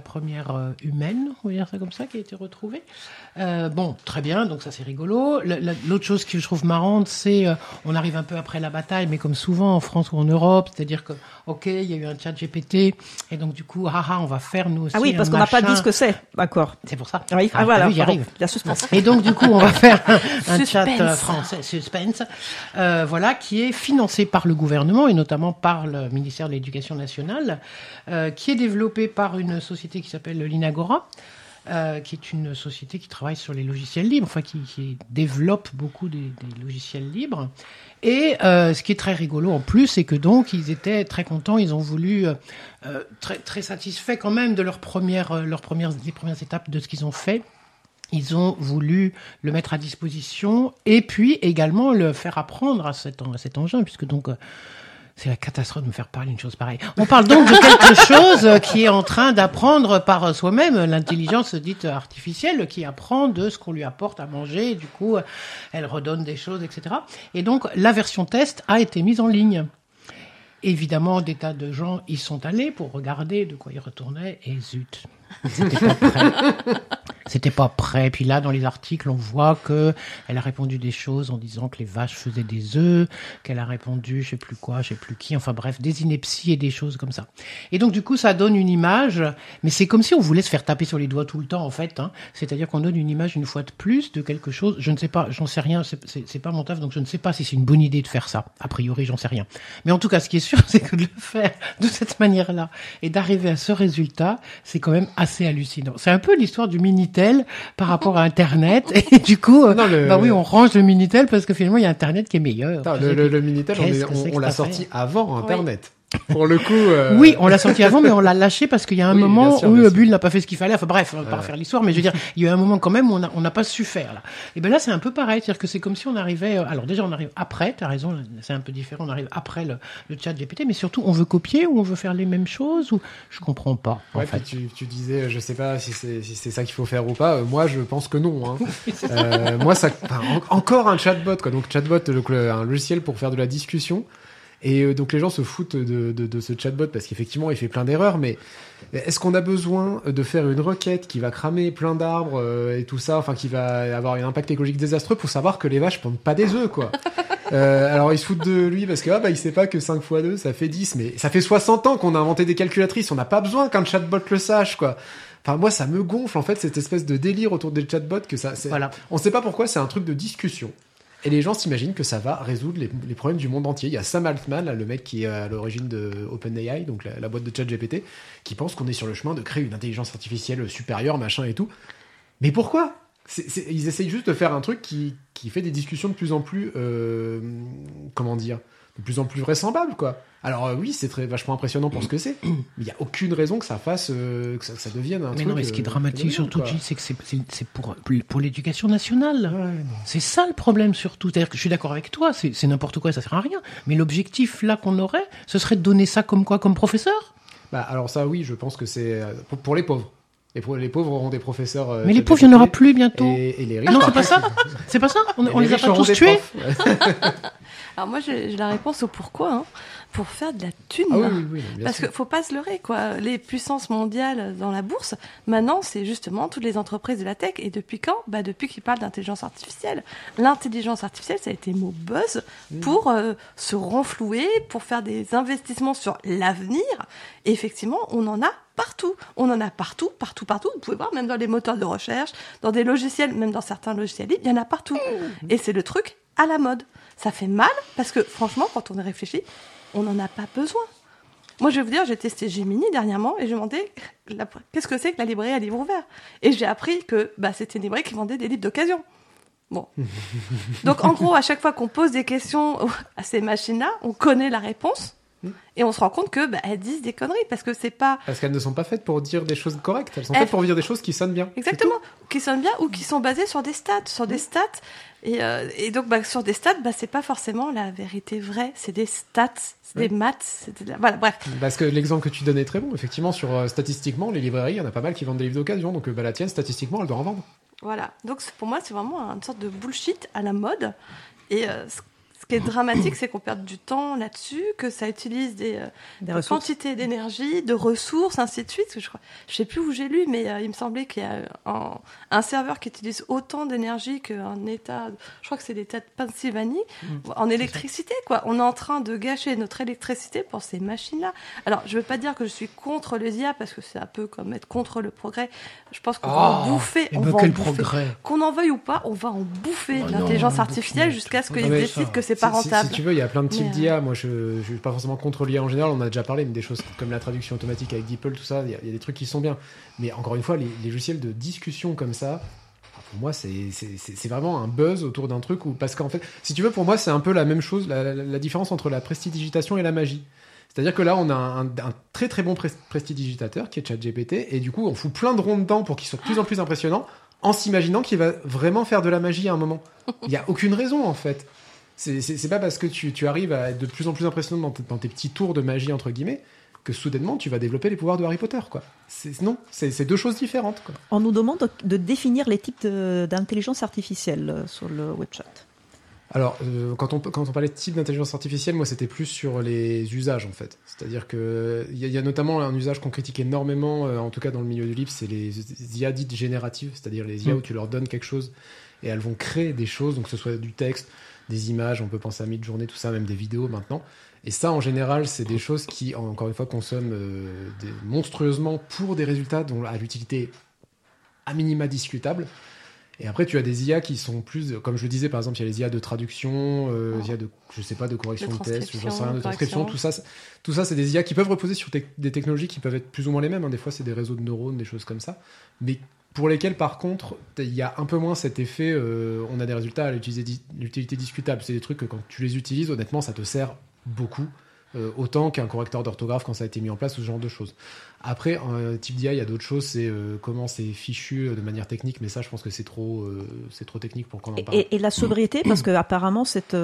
humaine, on va dire ça comme ça, qui a été retrouvée. Bon, très bien, donc ça c'est rigolo. L'autre chose que je trouve marrante, c'est on arrive un peu après la bataille, mais comme souvent en France ou en Europe, c'est-à-dire que, ok, il y a eu un chat GPT, et donc du coup, on va faire nous aussi. Ah oui, parce qu'on n'a pas dit ce que c'est. D'accord. C'est pour ça. Oui, voilà, j'y arrive. La suspense. Et donc du coup, on va faire un chat français, suspense, voilà, qui est financé par le gouvernement et notamment par le ministère de l'Éducation nationale, qui est développé par une société qui s'appelle l'Inagora. Qui est une société qui travaille sur les logiciels libres, enfin qui développe beaucoup des logiciels libres. Et ce qui est très rigolo en plus, c'est que donc ils étaient très contents, ils ont voulu très très satisfaits quand même de les premières étapes de ce qu'ils ont fait. Ils ont voulu le mettre à disposition et puis également le faire apprendre à cet engin, puisque donc c'est la catastrophe de me faire parler une chose pareille. On parle donc de quelque chose qui est en train d'apprendre par soi-même, l'intelligence dite artificielle qui apprend de ce qu'on lui apporte à manger, et du coup elle redonne des choses, etc. Et donc la version test a été mise en ligne. Évidemment, des tas de gens y sont allés pour regarder de quoi ils retournaient, et zut, c'était pas prêt. C'était pas prêt. Puis là, dans les articles, on voit que elle a répondu des choses en disant que les vaches faisaient des œufs, qu'elle a répondu je sais plus quoi, je sais plus qui, enfin bref, des inepties et des choses comme ça. Et donc du coup, ça donne une image, mais c'est comme si on voulait se faire taper sur les doigts tout le temps en fait, hein. C'est-à-dire qu'on donne une image une fois de plus de quelque chose. Je ne sais pas, j'en sais rien, c'est pas mon taf, donc je ne sais pas si c'est une bonne idée de faire ça. A priori, j'en sais rien. Mais en tout cas, ce qui est sûr, c'est que de le faire de cette manière-là et d'arriver à ce résultat, c'est quand même assez hallucinant. C'est un peu l'histoire du Minitel par rapport à Internet. Et du coup, oui, on range le Minitel parce que finalement, il y a Internet qui est meilleur. Le Minitel, on l'a sorti avant Internet. Pour le coup... Oui, on l'a sorti avant, mais on l'a lâché parce qu'il y a un moment où Bull n'a pas fait ce qu'il fallait. Enfin bref, on va pas refaire l'histoire, mais je veux dire, il y a eu un moment quand même où on n'a pas su faire. Là. Et ben là, c'est un peu pareil, c'est-à-dire que c'est comme si on arrivait... Alors déjà, on arrive après, t'as raison, c'est un peu différent, on arrive après le chat GPT, mais surtout, on veut copier ou on veut faire les mêmes choses ou je comprends pas. Ouais, puis tu disais, je sais pas si c'est ça qu'il faut faire ou pas. Moi, je pense que non. Hein. Moi, encore un chatbot, quoi. Donc chatbot, un logiciel pour faire de la discussion. Et donc les gens se foutent de ce chatbot parce qu'effectivement il fait plein d'erreurs, mais est-ce qu'on a besoin de faire une requête qui va cramer plein d'arbres et tout ça, enfin qui va avoir un impact écologique désastreux pour savoir que les vaches pondent pas des œufs, quoi. Alors ils se foutent de lui parce que il sait pas que 5 x 2 ça fait 10, mais ça fait 60 ans qu'on a inventé des calculatrices, on n'a pas besoin qu'un chatbot le sache, quoi. Enfin, moi, ça me gonfle, en fait, cette espèce de délire autour des chatbots que ça, voilà. On sait pas pourquoi, c'est un truc de discussion. Et les gens s'imaginent que ça va résoudre les problèmes du monde entier. Il y a Sam Altman, là, le mec qui est à l'origine de OpenAI, donc la boîte de ChatGPT, qui pense qu'on est sur le chemin de créer une intelligence artificielle supérieure, machin et tout. Mais pourquoi ? Ils essayent juste de faire un truc qui fait des discussions de plus en plus, de plus en plus vraisemblables, quoi. Alors oui, c'est vachement impressionnant pour ce que c'est, mais il n'y a aucune raison que ça fasse, que ça devienne un truc... Mais non, mais ce qui est dramatique surtout, c'est que c'est pour l'éducation nationale. Ouais. C'est ça le problème surtout. C'est-à-dire que je suis d'accord avec toi, c'est n'importe quoi, ça sert à rien. Mais l'objectif là qu'on aurait, ce serait de donner ça comme quoi, comme professeur ? Alors ça, oui, je pense que c'est pour les pauvres. Les pauvres auront des professeurs. Mais les pauvres, il n'y en aura plus bientôt. Et les riches. Non, c'est pas ça. C'est pas ça. On les a pas tous tués. Alors moi, j'ai la réponse au pourquoi. Hein. Pour faire de la thune. Ah oui, bien Parce sûr. qu'il faut pas se leurrer, quoi. Les puissances mondiales dans la bourse, maintenant, c'est justement toutes les entreprises de la tech. Et depuis quand ? Depuis qu'ils parlent d'intelligence artificielle. L'intelligence artificielle, ça a été mot buzz pour se renflouer, pour faire des investissements sur l'avenir. Et effectivement, on en a partout. On en a partout. Vous pouvez voir, même dans les moteurs de recherche, dans des logiciels, même dans certains logiciels libres, il y en a partout. Et c'est le truc à la mode. Ça fait mal, parce que franchement, quand on y réfléchit, on n'en a pas besoin. Moi, je vais vous dire, j'ai testé Gemini dernièrement et je me demandais qu'est-ce que c'est que la librairie à livre ouvert. Et j'ai appris que c'était une librairie qui vendait des livres d'occasion. Bon. Donc, en gros, à chaque fois qu'on pose des questions à ces machines-là, on connaît la réponse et on se rend compte que elles disent des conneries parce que c'est pas... Parce qu'elles ne sont pas faites pour dire des choses correctes. Elles sont faites pour dire des choses qui sonnent bien. Exactement. Qui sonnent bien ou qui sont basées sur des stats. Et donc, sur des stats, c'est pas forcément la vérité vraie. C'est des stats, c'est des maths. Voilà, bref. Parce que l'exemple que tu donnais est très bon. Effectivement, statistiquement, les librairies, il y en a pas mal qui vendent des livres d'occasion. Donc, la tienne, statistiquement, elle doit en vendre. Voilà. Donc, pour moi, c'est vraiment une sorte de bullshit à la mode. Et ce qui est dramatique, c'est qu'on perd du temps là-dessus, que ça utilise des quantités d'énergie, de ressources, ainsi de suite. Je sais plus où j'ai lu, mais il me semblait qu'il y a un serveur qui utilise autant d'énergie qu'un État, je crois que c'est l'État de Pennsylvanie, en électricité, quoi. On est en train de gâcher notre électricité pour ces machines-là. Alors, je veux pas dire que je suis contre les IA, parce que c'est un peu comme être contre le progrès. Je pense qu'on va en bouffer. Progrès. Qu'on en veuille ou pas, on va en bouffer de l'intelligence artificielle jusqu'à ce qu'ils décident que c'est pas rentable. Si tu veux, il y a plein de types d'IA. Moi, je suis pas forcément contre l'IA en général. On en a déjà parlé, mais des choses comme la traduction automatique avec DeepL, tout ça, il y a des trucs qui sont bien. Mais encore une fois, les logiciels de discussion comme ça, pour moi, c'est vraiment un buzz autour d'un truc parce qu'en fait, si tu veux, pour moi, c'est un peu la même chose, la différence entre la prestidigitation et la magie. C'est-à-dire que là, on a un très très bon prestidigitateur qui est ChatGPT, et du coup, on fout plein de ronds dedans pour qu'il soit de plus en plus impressionnant, en s'imaginant qu'il va vraiment faire de la magie à un moment. Il n'y a aucune raison, en fait. C'est pas parce que tu arrives à être de plus en plus impressionnant dans tes petits tours de magie, entre guillemets, que soudainement tu vas développer les pouvoirs de Harry Potter, quoi. Non, c'est deux choses différentes, quoi. On nous demande de définir les types d'intelligence artificielle sur le web chat. Alors, quand on parlait de type d'intelligence artificielle, moi, c'était plus sur les usages, en fait. C'est-à-dire que il y a notamment un usage qu'on critique énormément, en tout cas dans le milieu du livre, c'est les IA dites génératives, c'est-à-dire les IA où tu leur donnes quelque chose et elles vont créer des choses, donc que ce soit du texte, des images, on peut penser à Midjourney, tout ça, même des vidéos maintenant. Et ça, en général, c'est des choses qui, encore une fois, consomment monstrueusement pour des résultats dont l'utilité à minima discutable. Et après, tu as des IA qui sont plus, comme je le disais, par exemple, il y a les IA de traduction, IA de, je sais pas, de correction de texte, j'en sais rien, de transcription, tout ça, c'est des IA qui peuvent reposer sur des technologies qui peuvent être plus ou moins les mêmes, hein. Des fois, c'est des réseaux de neurones, des choses comme ça, mais pour lesquels, par contre, il y a un peu moins cet effet, on a des résultats à l'utilité discutable. C'est des trucs que quand tu les utilises, honnêtement, ça te sert beaucoup, autant qu'un correcteur d'orthographe quand ça a été mis en place, ce genre de choses. Après, type d'IA, il y a d'autres choses, c'est comment c'est fichu de manière technique, mais ça, je pense que c'est trop technique pour qu'on en parle. Et la sobriété, parce que apparemment cette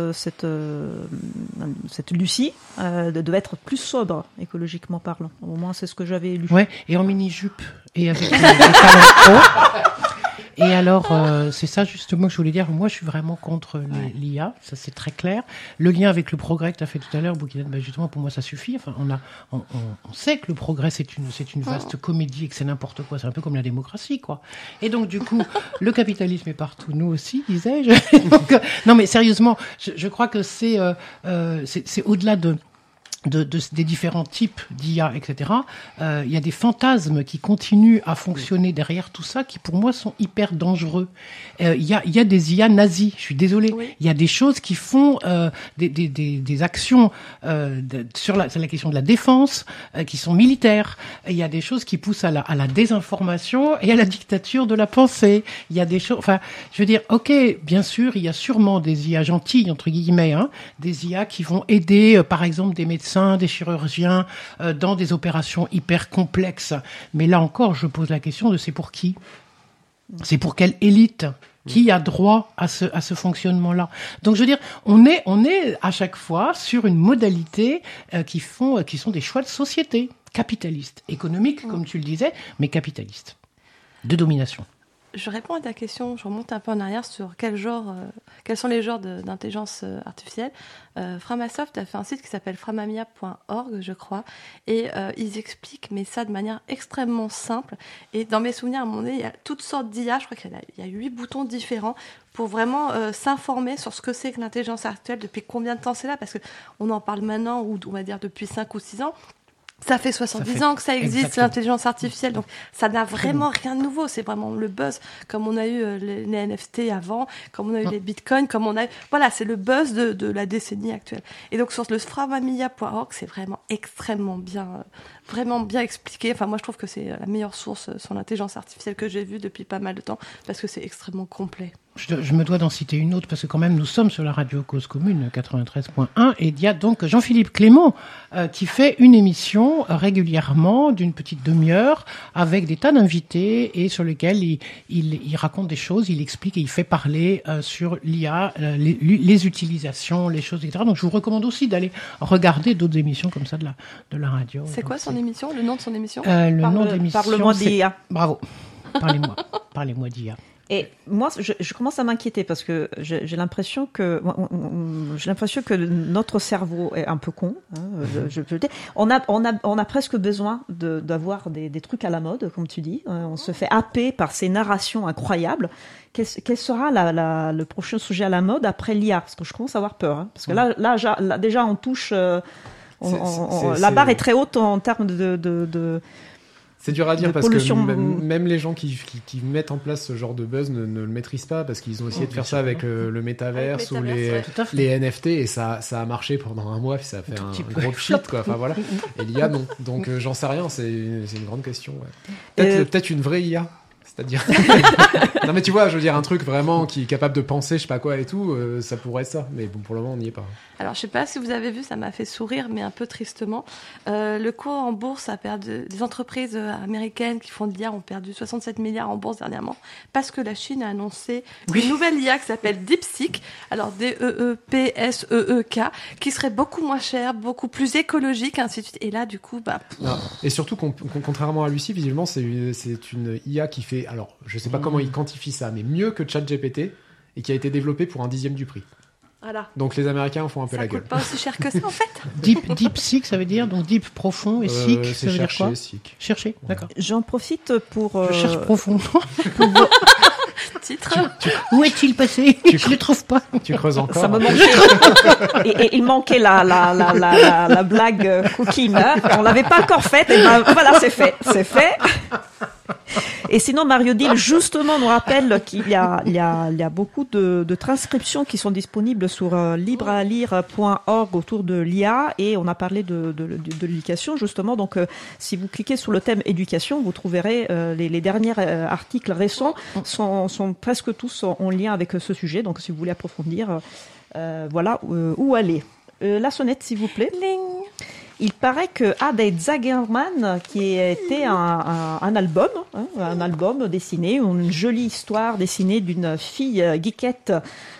Lucie devait être plus sobre, écologiquement parlant. Au moins, c'est ce que j'avais lu. Ouais, et en mini-jupe, et avec des talons hauts. Et alors, c'est ça justement que je voulais dire. Moi, je suis vraiment contre l'IA, ça c'est très clair. Le lien avec le progrès que tu as fait tout à l'heure, Bouquinette, justement, pour moi, ça suffit. Enfin, on sait que le progrès, c'est une vaste comédie et que c'est n'importe quoi. C'est un peu comme la démocratie, quoi. Et donc, du coup, le capitalisme est partout, nous aussi, disais-je. Donc, non, mais sérieusement, je crois que c'est au-delà des différents types d'IA, etc. Il y a des fantasmes qui continuent à fonctionner derrière tout ça, qui pour moi sont hyper dangereux. Il y a des IA nazis, je suis désolée. Oui. Il y a des choses qui font des actions sur la question de la défense qui sont militaires. Il y a des choses qui poussent à la désinformation et à la dictature de la pensée. Il y a des choses, enfin, je veux dire, ok, bien sûr, il y a sûrement des IA gentilles, entre guillemets, hein, des IA qui vont aider, par exemple, des médecins, des chirurgiens, dans des opérations hyper complexes. Mais là encore, je pose la question de c'est pour qui ? C'est pour quelle élite ? Qui a droit à ce fonctionnement-là ? Donc, je veux dire, on est à chaque fois sur une modalité qui sont des choix de société, capitalistes, économiques, comme tu le disais, mais capitalistes. de domination. Je réponds à ta question, je remonte un peu en arrière sur quels sont les genres d'intelligence artificielle. Framasoft a fait un site qui s'appelle framamia.org, je crois, et ils expliquent, mais ça de manière extrêmement simple. Et dans mes souvenirs, à un moment donné, il y a toutes sortes d'IA, je crois qu'il y a 8 boutons différents pour vraiment s'informer sur ce que c'est que l'intelligence artificielle, depuis combien de temps c'est là, parce qu'on en parle maintenant, ou on va dire depuis 5 ou 6 ans. Ça fait 70 ans que ça existe, exactement, l'intelligence artificielle, donc ça n'a vraiment rien de nouveau, c'est vraiment le buzz, comme on a eu les NFT avant, comme on a eu les bitcoins, comme on a eu... Voilà, c'est le buzz de la décennie actuelle. Et donc sur le framamia.org, c'est vraiment extrêmement bien expliqué. Enfin, moi je trouve que c'est la meilleure source sur l'intelligence artificielle que j'ai vue depuis pas mal de temps, parce que c'est extrêmement complet. Je me dois d'en citer une autre, parce que quand même nous sommes sur la radio Cause Commune 93.1, et il y a donc Jean-Philippe Clément qui fait une émission régulièrement d'une petite demi-heure avec des tas d'invités et sur lesquels il raconte des choses, il explique et il fait parler sur l'IA, les utilisations, les choses, etc. Donc je vous recommande aussi d'aller regarder d'autres émissions comme ça de la radio. C'est quoi son émission, le nom de son émission? Le nom de l'émission, Parle-moi d'IA. Bravo. Parlez-moi d'IA. Et moi, je commence à m'inquiéter parce que j'ai l'impression que notre cerveau est un peu con. On a presque besoin d'avoir des trucs à la mode, comme tu dis. On se fait happer par ces narrations incroyables. Quel sera le prochain sujet à la mode après l'IA? Parce que je commence à avoir peur. Parce que là déjà, on touche. La barre est très haute en termes de c'est dur à dire parce que même les gens qui mettent en place ce genre de buzz ne le maîtrisent pas parce qu'ils ont essayé de faire ça avec le métaverse ou les NFT et ça a marché pendant un mois puis ça a fait un gros shit quoi. Enfin voilà. Et l'IA non. Donc j'en sais rien, c'est une grande question. Ouais. Peut-être une vraie IA. C'est-à-dire non mais tu vois, je veux dire un truc vraiment qui est capable de penser, je sais pas quoi et tout, ça pourrait être ça. Mais bon, pour le moment, on n'y est pas. Alors, je sais pas si vous avez vu, ça m'a fait sourire, mais un peu tristement. Le cours en bourse a perdu. Des entreprises américaines qui font de l'IA ont perdu 67 milliards en bourse dernièrement parce que la Chine a annoncé une nouvelle IA qui s'appelle DeepSeek. Alors DeepSeek, qui serait beaucoup moins chère, beaucoup plus écologique, ainsi de suite. Et là, du coup, Non. Et surtout, contrairement à Lucie, visiblement, c'est une IA qui fait. Alors, je sais pas comment ils quantifient ça, mais mieux que ChatGPT et qui a été développée pour un 10e du prix. Voilà. Donc les Américains en font un peu la gueule. Ça coûte pas aussi cher que ça en fait. DeepSeek, ça veut dire donc deep profond et seek, ça veut dire quoi? Chercher, d'accord. J'en profite pour. Je cherche profond. Titre. Où est-il passé? Je le trouve pas. Tu creuses encore. Ça me manquait. et il manquait la blague cookie. Hein. On l'avait pas encore faite. Et voilà, c'est fait. Et sinon, Mario Dill, justement, nous rappelle qu'il y a beaucoup de transcriptions qui sont disponibles sur librealire.org autour de l'IA, et on a parlé de l'éducation, justement. Donc, si vous cliquez sur le thème éducation, vous trouverez les derniers articles récents sont presque tous en lien avec ce sujet. Donc, si vous voulez approfondir, voilà où aller. La sonnette, s'il vous plaît. Ling. Il paraît que Ada Zagerman, qui était un album dessiné, une jolie histoire dessinée d'une fille geekette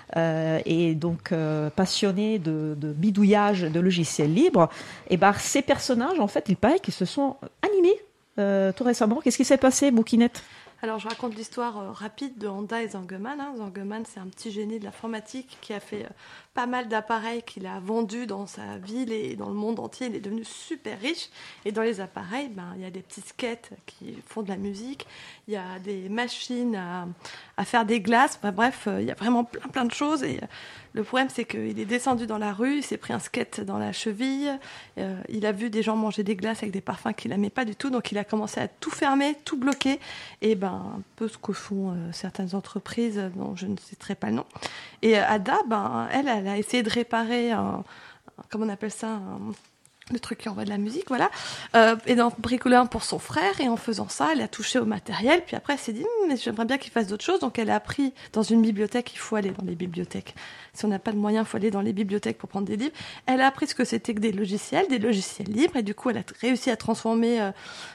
et donc passionnée de bidouillage de logiciels libres, et ces personnages, en fait, il paraît qu'ils se sont animés tout récemment. Qu'est-ce qui s'est passé, Bouquinette? Alors, je raconte l'histoire rapide de Honda et Zangeman. Zangeman, c'est un petit génie de l'informatique qui a fait pas mal d'appareils qu'il a vendus dans sa ville et dans le monde entier. Il est devenu super riche. Et dans les appareils, il y a des petits skates qui font de la musique. Il y a des machines à faire des glaces. Bref, il y a vraiment plein de choses. Et le problème, c'est qu'il est descendu dans la rue, il s'est pris un skate dans la cheville. Il a vu des gens manger des glaces avec des parfums qu'il n'aimait pas du tout. Donc, il a commencé à tout fermer, tout bloquer. Et un peu ce que font certaines entreprises dont je ne citerai pas le nom. Et Ada, elle a essayé de réparer comment on appelle ça, le truc qui envoie de la musique, voilà, et d'en bricoler un pour son frère, et en faisant ça, elle a touché au matériel, puis après elle s'est dit, mais j'aimerais bien qu'il fasse d'autres choses, donc elle a appris dans une bibliothèque, il faut aller dans les bibliothèques, si on n'a pas de moyens, il faut aller dans les bibliothèques pour prendre des livres, elle a appris ce que c'était que des logiciels libres, et du coup elle a réussi à transformer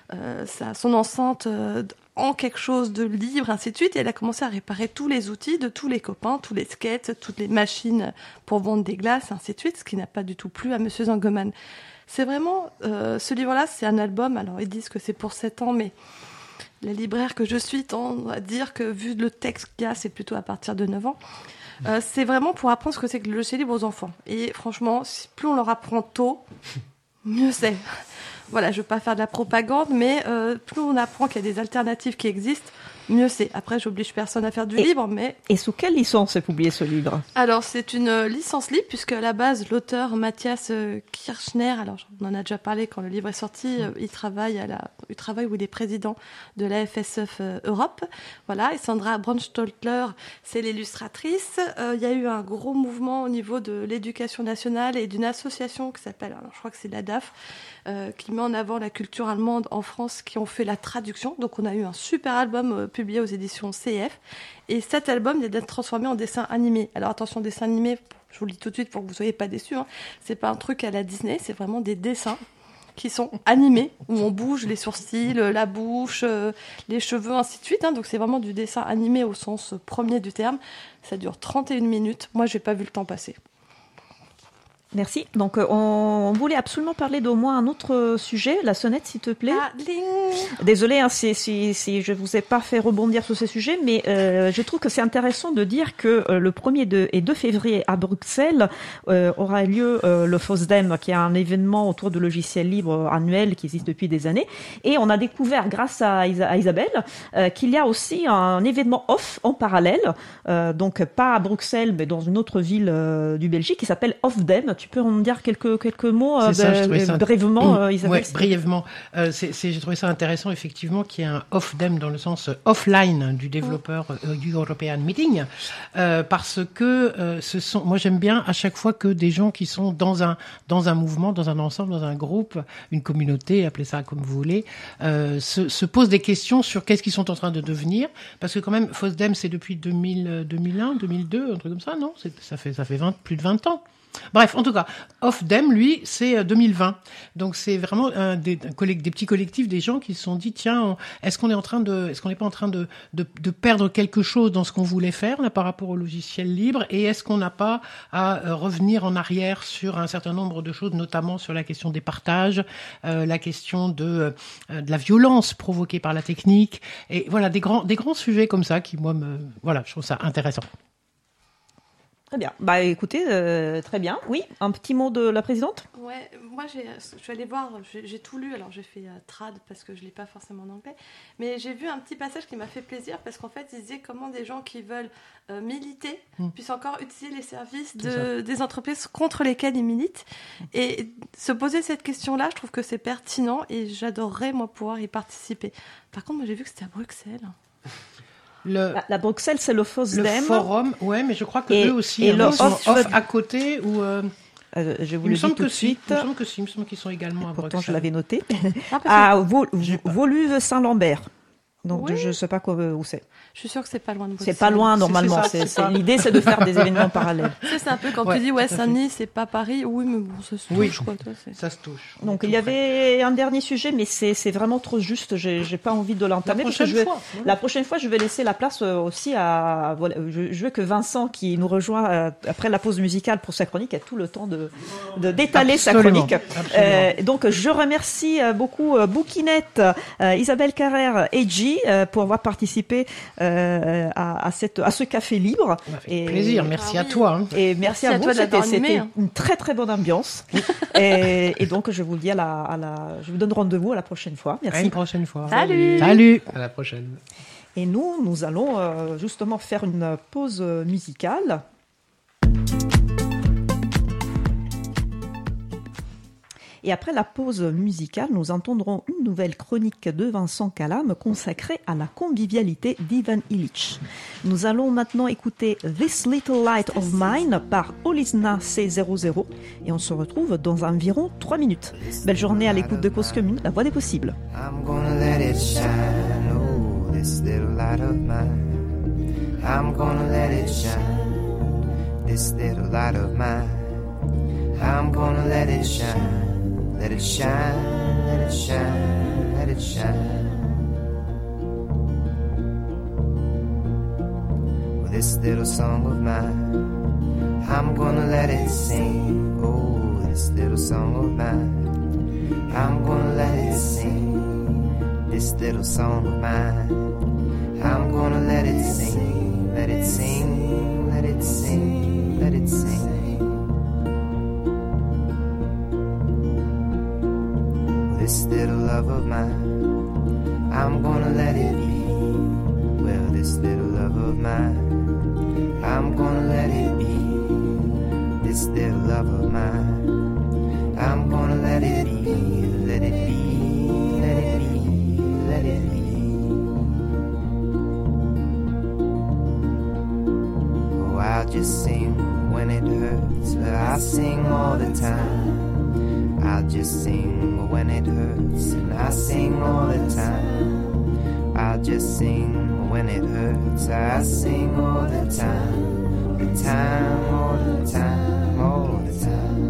son enceinte en quelque chose de libre, ainsi de suite, et elle a commencé à réparer tous les outils de tous les copains, tous les skates, toutes les machines pour vendre des glaces, ainsi de suite, ce qui n'a pas du tout plu à Monsieur Zangeman. C'est vraiment, ce livre-là, c'est un album, alors ils disent que c'est pour 7 ans, mais La libraire que je suis tend à dire que, vu le texte qu'il y a, c'est plutôt à partir de 9 ans. C'est vraiment pour apprendre ce que c'est que le logiciel libre aux enfants. Et franchement, plus on leur apprend tôt, mieux c'est. Voilà, je ne veux pas faire de la propagande, mais plus on apprend qu'il y a des alternatives qui existent, mieux c'est. Après, j'oblige personne à faire du libre, mais... Et sous quelle licence est publié ce livre ? Alors, c'est une licence libre, puisque à la base, l'auteur Matthias Kirchner, alors on en a déjà parlé quand le livre est sorti, il travaille où il est président de la FSF Europe. Voilà, et Sandra Brandstoltler, c'est l'illustratrice. Il y a eu un gros mouvement au niveau de l'éducation nationale et d'une association qui s'appelle, je crois que c'est l'ADAF, qui met en avant la culture allemande en France, qui ont fait la traduction. Donc on a eu un super album publié aux éditions CF. Et cet album vient d'être transformé en dessin animé. Alors attention, dessin animé, je vous le dis tout de suite pour que vous ne soyez pas déçus, hein. C'est pas un truc à la Disney, c'est vraiment des dessins qui sont animés, où on bouge les sourcils, la bouche, les cheveux, ainsi de suite. Hein. Donc c'est vraiment du dessin animé au sens premier du terme. Ça dure 31 minutes. Moi, j'ai pas vu le temps passer. Merci. Donc, on voulait absolument parler d'au moins un autre sujet. La sonnette, s'il te plaît. Ah, ding. Désolée, hein, si je vous ai pas fait rebondir sur ces sujets, mais je trouve que c'est intéressant de dire que le 1er et 2 février à Bruxelles aura lieu le FOSDEM, qui est un événement autour du logiciel libre annuel qui existe depuis des années. Et on a découvert, grâce à Isabelle, qu'il y a aussi un événement off en parallèle, donc pas à Bruxelles, mais dans une autre ville du Belgique, qui s'appelle OFDEM. Tu peux en dire quelques mots brièvement, Isabelle? Oui, brièvement. J'ai trouvé ça intéressant, effectivement, qu'il y ait un off-dem dans le sens offline du développeur du European Meeting, parce que moi j'aime bien à chaque fois que des gens qui sont dans un mouvement, dans un ensemble, dans un groupe, une communauté, appelez ça comme vous voulez, se posent des questions sur qu'est-ce qu'ils sont en train de devenir, parce que quand même, FOSDEM, c'est depuis 2001, 2002, un truc comme ça, non? Ça fait plus de 20 ans. Bref, en tout cas, OFDEM, lui, c'est 2020. Donc, c'est vraiment des petits collectifs, des gens qui se sont dit, tiens, est-ce qu'on n'est pas en train de perdre quelque chose dans ce qu'on voulait faire, là, par rapport au logiciel libre, et est-ce qu'on n'a pas à revenir en arrière sur un certain nombre de choses, notamment sur la question des partages, la question de la violence provoquée par la technique, et voilà, des grands sujets comme ça qui, moi, je trouve ça intéressant. Très bien. Bah écoutez, très bien. Oui, un petit mot de la présidente ? Ouais, moi je suis allée voir, j'ai tout lu, alors j'ai fait trad parce que je ne lis pas forcément en anglais, mais j'ai vu un petit passage qui m'a fait plaisir parce qu'en fait il disait comment des gens qui veulent militer puissent encore utiliser les services des entreprises contre lesquelles ils militent. Et se poser cette question-là, je trouve que c'est pertinent et j'adorerais moi pouvoir y participer. Par contre, moi j'ai vu que c'était à Bruxelles. La Bruxelles, c'est le FOSDEM. Le forum, ouais, mais je crois que eux aussi, ils sont off à côté ou. Je vous le dis tout de suite. Il me semble qu'ils sont également à Bruxelles. Pourtant, je l'avais noté. À Woluwe-Saint-Lambert. Donc, oui. je ne sais pas où c'est. Je suis sûre que c'est pas loin de Bruxelles. C'est pas loin, normalement. L'idée, c'est de faire des événements parallèles. C'est un peu quand tu dis, Saint-Denis, c'est pas Paris. Oui, mais bon, ça se touche, quoi. Ça se touche. Donc, il y avait un dernier sujet, mais c'est vraiment trop juste. J'ai pas envie de l'entamer. La prochaine fois, je vais laisser la place aussi à, je veux que Vincent, qui nous rejoint après la pause musicale pour sa chronique, ait tout le temps d'étaler sa chronique. Donc, je remercie beaucoup Bouquinette, Isabelle Carrère et G pour avoir participé à ce café libre. Avec plaisir, merci à toi. Hein. Et merci à vous, c'était une très très bonne ambiance. et donc je vous dis je vous donne rendez-vous à la prochaine fois. Merci. À une prochaine fois. Salut. À la prochaine. Et nous allons justement faire une pause musicale. Et après la pause musicale, nous entendrons une nouvelle chronique de Vincent Calam consacrée à la convivialité d'Ivan Illich. Nous allons maintenant écouter This Little Light of Mine par Olisna C00 et on se retrouve dans environ 3 minutes. Belle journée à l'écoute de Cause Commune, la voix des possibles. I'm gonna let it shine, oh, this little light of mine. I'm gonna let it shine, this little light of mine. I'm gonna let it shine. Let it shine, let it shine, let it shine. Well, this little song of mine, I'm gonna let it sing. Oh, this little song of mine, I'm gonna let it sing. This this little song of mine. I'm gonna let it sing, let it sing, let it sing, let it sing. This little love of mine, I'm gonna let it be. Well, this little love of mine, I'm gonna let it be. This little love of mine, I'm gonna let it be, let it be, let it be, let it be. Oh, I'll just sing when it hurts, but I sing all the time. I'll just sing when it hurts, and I sing all the time. I'll just sing when it hurts, I sing all the time. The time, all the time, all the time.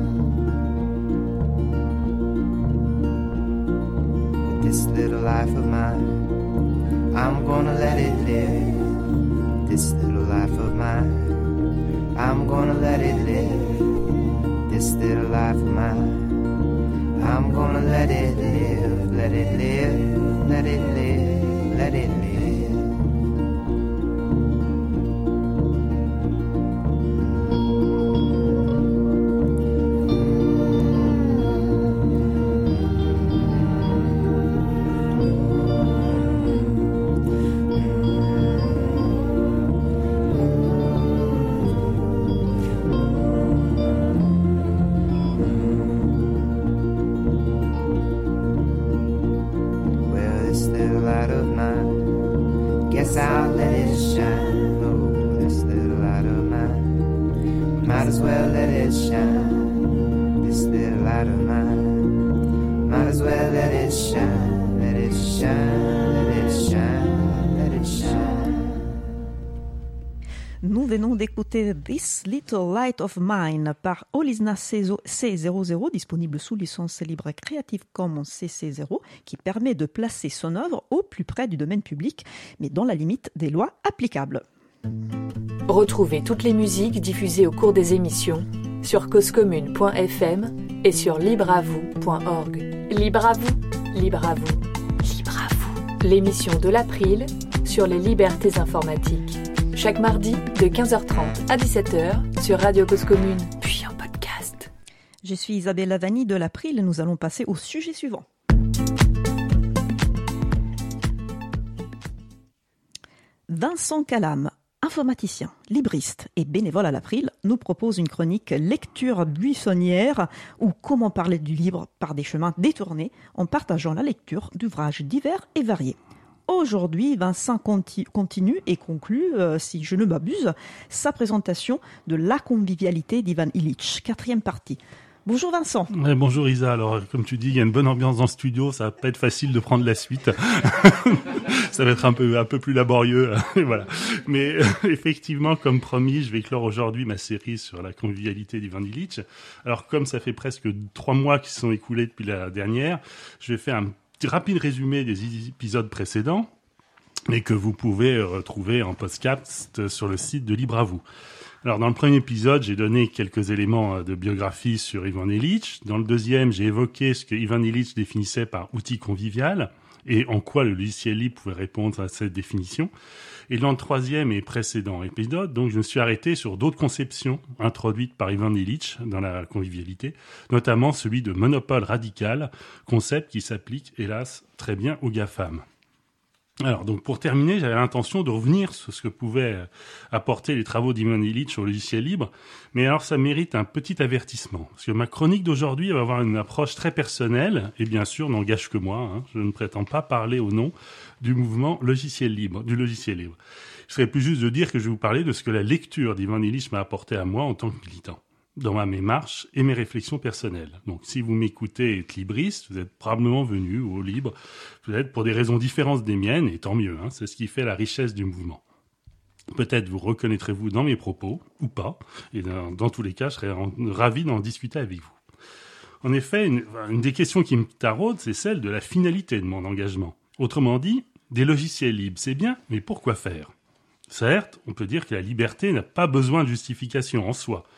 With this little life of mine, I'm gonna let it live. This little life of mine, I'm gonna let it live. This little life of mine, I'm gonna let it live, let it live, let it live, let it live. Nous venons d'écouter This Little Light of Mine par Olisna C00, disponible sous licence libre Creative Commons CC0, qui permet de placer son œuvre au plus près du domaine public, mais dans la limite des lois applicables. Retrouvez toutes les musiques diffusées au cours des émissions sur causecommune.fm et sur libreavou.org. Libre à vous, libre à vous, libre à vous. L'émission de l'April sur les libertés informatiques. Chaque mardi de 15h30 à 17h sur Radio Cause Commune, puis en podcast. Je suis Isabelle Lavani de l'April et nous allons passer au sujet suivant. Vincent Calam, informaticien, libriste et bénévole à l'April, nous propose une chronique lecture buissonnière ou comment parler du livre par des chemins détournés en partageant la lecture d'ouvrages divers et variés. Aujourd'hui, Vincent continue et conclut, si je ne m'abuse, sa présentation de La convivialité d'Ivan Illich, 4e partie. Bonjour Vincent. Bonjour Isa. Alors, comme tu dis, il y a une bonne ambiance dans le studio, ça va pas être facile de prendre la suite. Ça va être un peu plus laborieux, voilà. Mais effectivement, comme promis, je vais clore aujourd'hui ma série sur la convivialité d'Ivan Illich. Alors, comme ça fait presque 3 mois qui se sont écoulés depuis la dernière, je vais faire un rapide résumé des épisodes précédents, mais que vous pouvez retrouver en podcast sur le site de Libre à vous. Alors, dans le premier épisode, j'ai donné quelques éléments de biographie sur Ivan Illich. Dans le deuxième, j'ai évoqué ce que Ivan Illich définissait par outil convivial et en quoi le logiciel libre pouvait répondre à cette définition. Et dans le troisième et précédent épisode, donc, je me suis arrêté sur d'autres conceptions introduites par Ivan Illich dans la convivialité, notamment celui de monopole radical, concept qui s'applique, hélas, très bien aux GAFAM. Alors, donc, pour terminer, j'avais l'intention de revenir sur ce que pouvaient apporter les travaux d'Ivan Illich au logiciel libre, mais alors ça mérite un petit avertissement, parce que ma chronique d'aujourd'hui va avoir une approche très personnelle, et bien sûr n'engage que moi, je ne prétends pas parler au nom du mouvement logiciel libre, du logiciel libre. Il serait plus juste de dire que je vais vous parler de ce que la lecture d'Ivan Illich m'a apporté à moi en tant que militant, dans ma démarche et mes réflexions personnelles. Donc, si vous m'écoutez et êtes libriste, vous êtes probablement venu au libre, peut-être pour des raisons différentes des miennes, et tant mieux, c'est ce qui fait la richesse du mouvement. Peut-être vous reconnaîtrez-vous dans mes propos, ou pas, et dans tous les cas, je serais ravi d'en discuter avec vous. En effet, une des questions qui me taraude, c'est celle de la finalité de mon engagement. Autrement dit, des logiciels libres, c'est bien, mais pourquoi faire ? Certes, on peut dire que la liberté n'a pas besoin de justification en soi,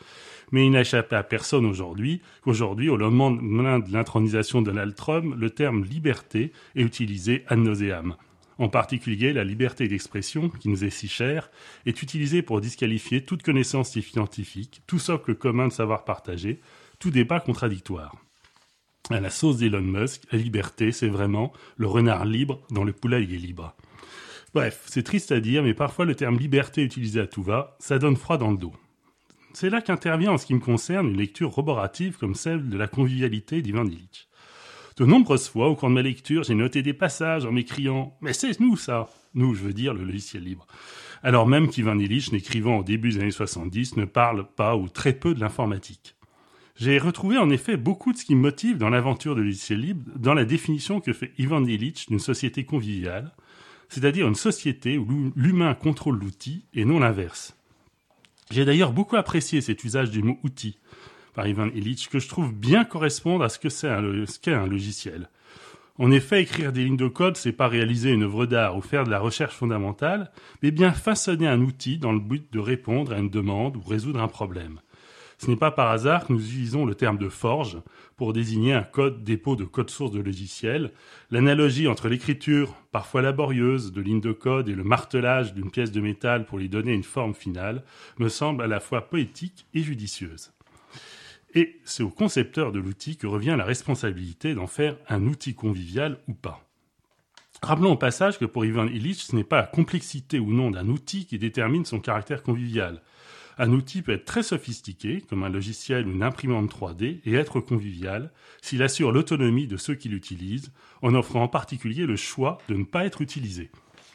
Mais il n'a échappé à personne qu'aujourd'hui, au lendemain de l'intronisation de Donald Trump, le terme liberté est utilisé ad nauseam. En particulier, la liberté d'expression, qui nous est si chère, est utilisée pour disqualifier toute connaissance scientifique, tout socle commun de savoir partagé, tout débat contradictoire. À la sauce d'Elon Musk, la liberté, c'est vraiment le renard libre dans le poulailler libre. Bref, c'est triste à dire, mais parfois le terme liberté utilisé à tout va, ça donne froid dans le dos. C'est là qu'intervient, en ce qui me concerne, une lecture roborative comme celle de la convivialité d'Ivan Illich. De nombreuses fois, au cours de ma lecture, j'ai noté des passages en m'écriant « Mais c'est nous, ça !» Nous, je veux dire le logiciel libre. Alors même qu'Ivan Illich, n'écrivant au début des années 70, ne parle pas ou très peu de l'informatique. J'ai retrouvé en effet beaucoup de ce qui me motive dans l'aventure de logiciel libre dans la définition que fait Ivan Illich d'une société conviviale, c'est-à-dire une société où l'humain contrôle l'outil et non l'inverse. J'ai d'ailleurs beaucoup apprécié cet usage du mot « outil » par Ivan Illich, que je trouve bien correspondre à ce qu'est un logiciel. En effet, écrire des lignes de code, c'est pas réaliser une œuvre d'art ou faire de la recherche fondamentale, mais bien façonner un outil dans le but de répondre à une demande ou résoudre un problème. Ce n'est pas par hasard que nous utilisons le terme de forge pour désigner un dépôt de code source de logiciel. L'analogie entre l'écriture, parfois laborieuse, de lignes de code et le martelage d'une pièce de métal pour lui donner une forme finale me semble à la fois poétique et judicieuse. Et c'est au concepteur de l'outil que revient la responsabilité d'en faire un outil convivial ou pas. Rappelons au passage que pour Ivan Illich, ce n'est pas la complexité ou non d'un outil qui détermine son caractère convivial. Un outil peut être très sophistiqué, comme un logiciel ou une imprimante 3D, et être convivial s'il assure l'autonomie de ceux qui l'utilisent, en offrant en particulier le choix de ne pas être utilisé.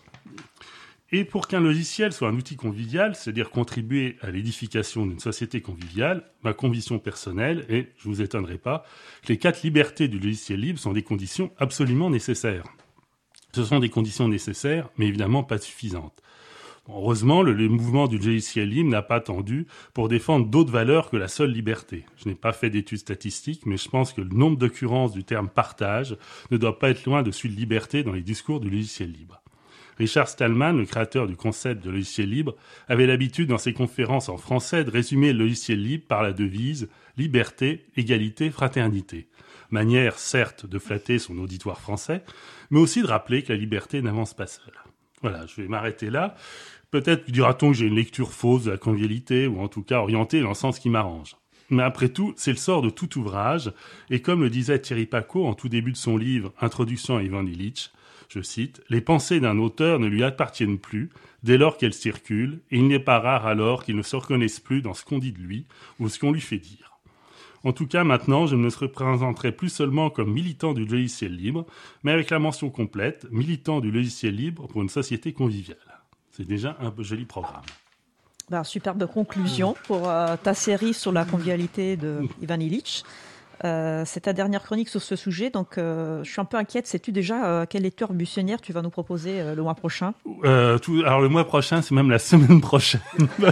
Et pour qu'un logiciel soit un outil convivial, c'est-à-dire contribuer à l'édification d'une société conviviale, ma conviction personnelle est, je ne vous étonnerai pas, que les 4 libertés du logiciel libre sont des conditions absolument nécessaires. Ce sont des conditions nécessaires, mais évidemment pas suffisantes. Heureusement, le mouvement du logiciel libre n'a pas attendu pour défendre d'autres valeurs que la seule liberté. Je n'ai pas fait d'études statistiques, mais je pense que le nombre d'occurrences du terme « partage » ne doit pas être loin de celui de liberté dans les discours du logiciel libre. Richard Stallman, le créateur du concept de logiciel libre, avait l'habitude dans ses conférences en français de résumer le logiciel libre par la devise « liberté, égalité, fraternité ». Manière, certes, de flatter son auditoire français, mais aussi de rappeler que la liberté n'avance pas seule. Voilà, je vais m'arrêter là. Peut-être dira-t-on que j'ai une lecture fausse de la convivialité, ou en tout cas orientée dans le sens qui m'arrange. Mais après tout, c'est le sort de tout ouvrage, et comme le disait Thierry Pacaud en tout début de son livre « Introduction à Ivan Illich », je cite, « Les pensées d'un auteur ne lui appartiennent plus dès lors qu'elles circulent, et il n'est pas rare alors qu'il ne se reconnaisse plus dans ce qu'on dit de lui ou ce qu'on lui fait dire. » En tout cas, maintenant, je ne me représenterai plus seulement comme militant du logiciel libre, mais avec la mention complète, militant du logiciel libre pour une société conviviale. C'est déjà un joli programme. Superbe conclusion pour ta série sur la convivialité de Ivan Illich. C'est ta dernière chronique sur ce sujet, donc je suis un peu inquiète. Sais-tu déjà quel lecteur buissonnière tu vas nous proposer le mois prochain ? Alors le mois prochain, c'est même la semaine prochaine.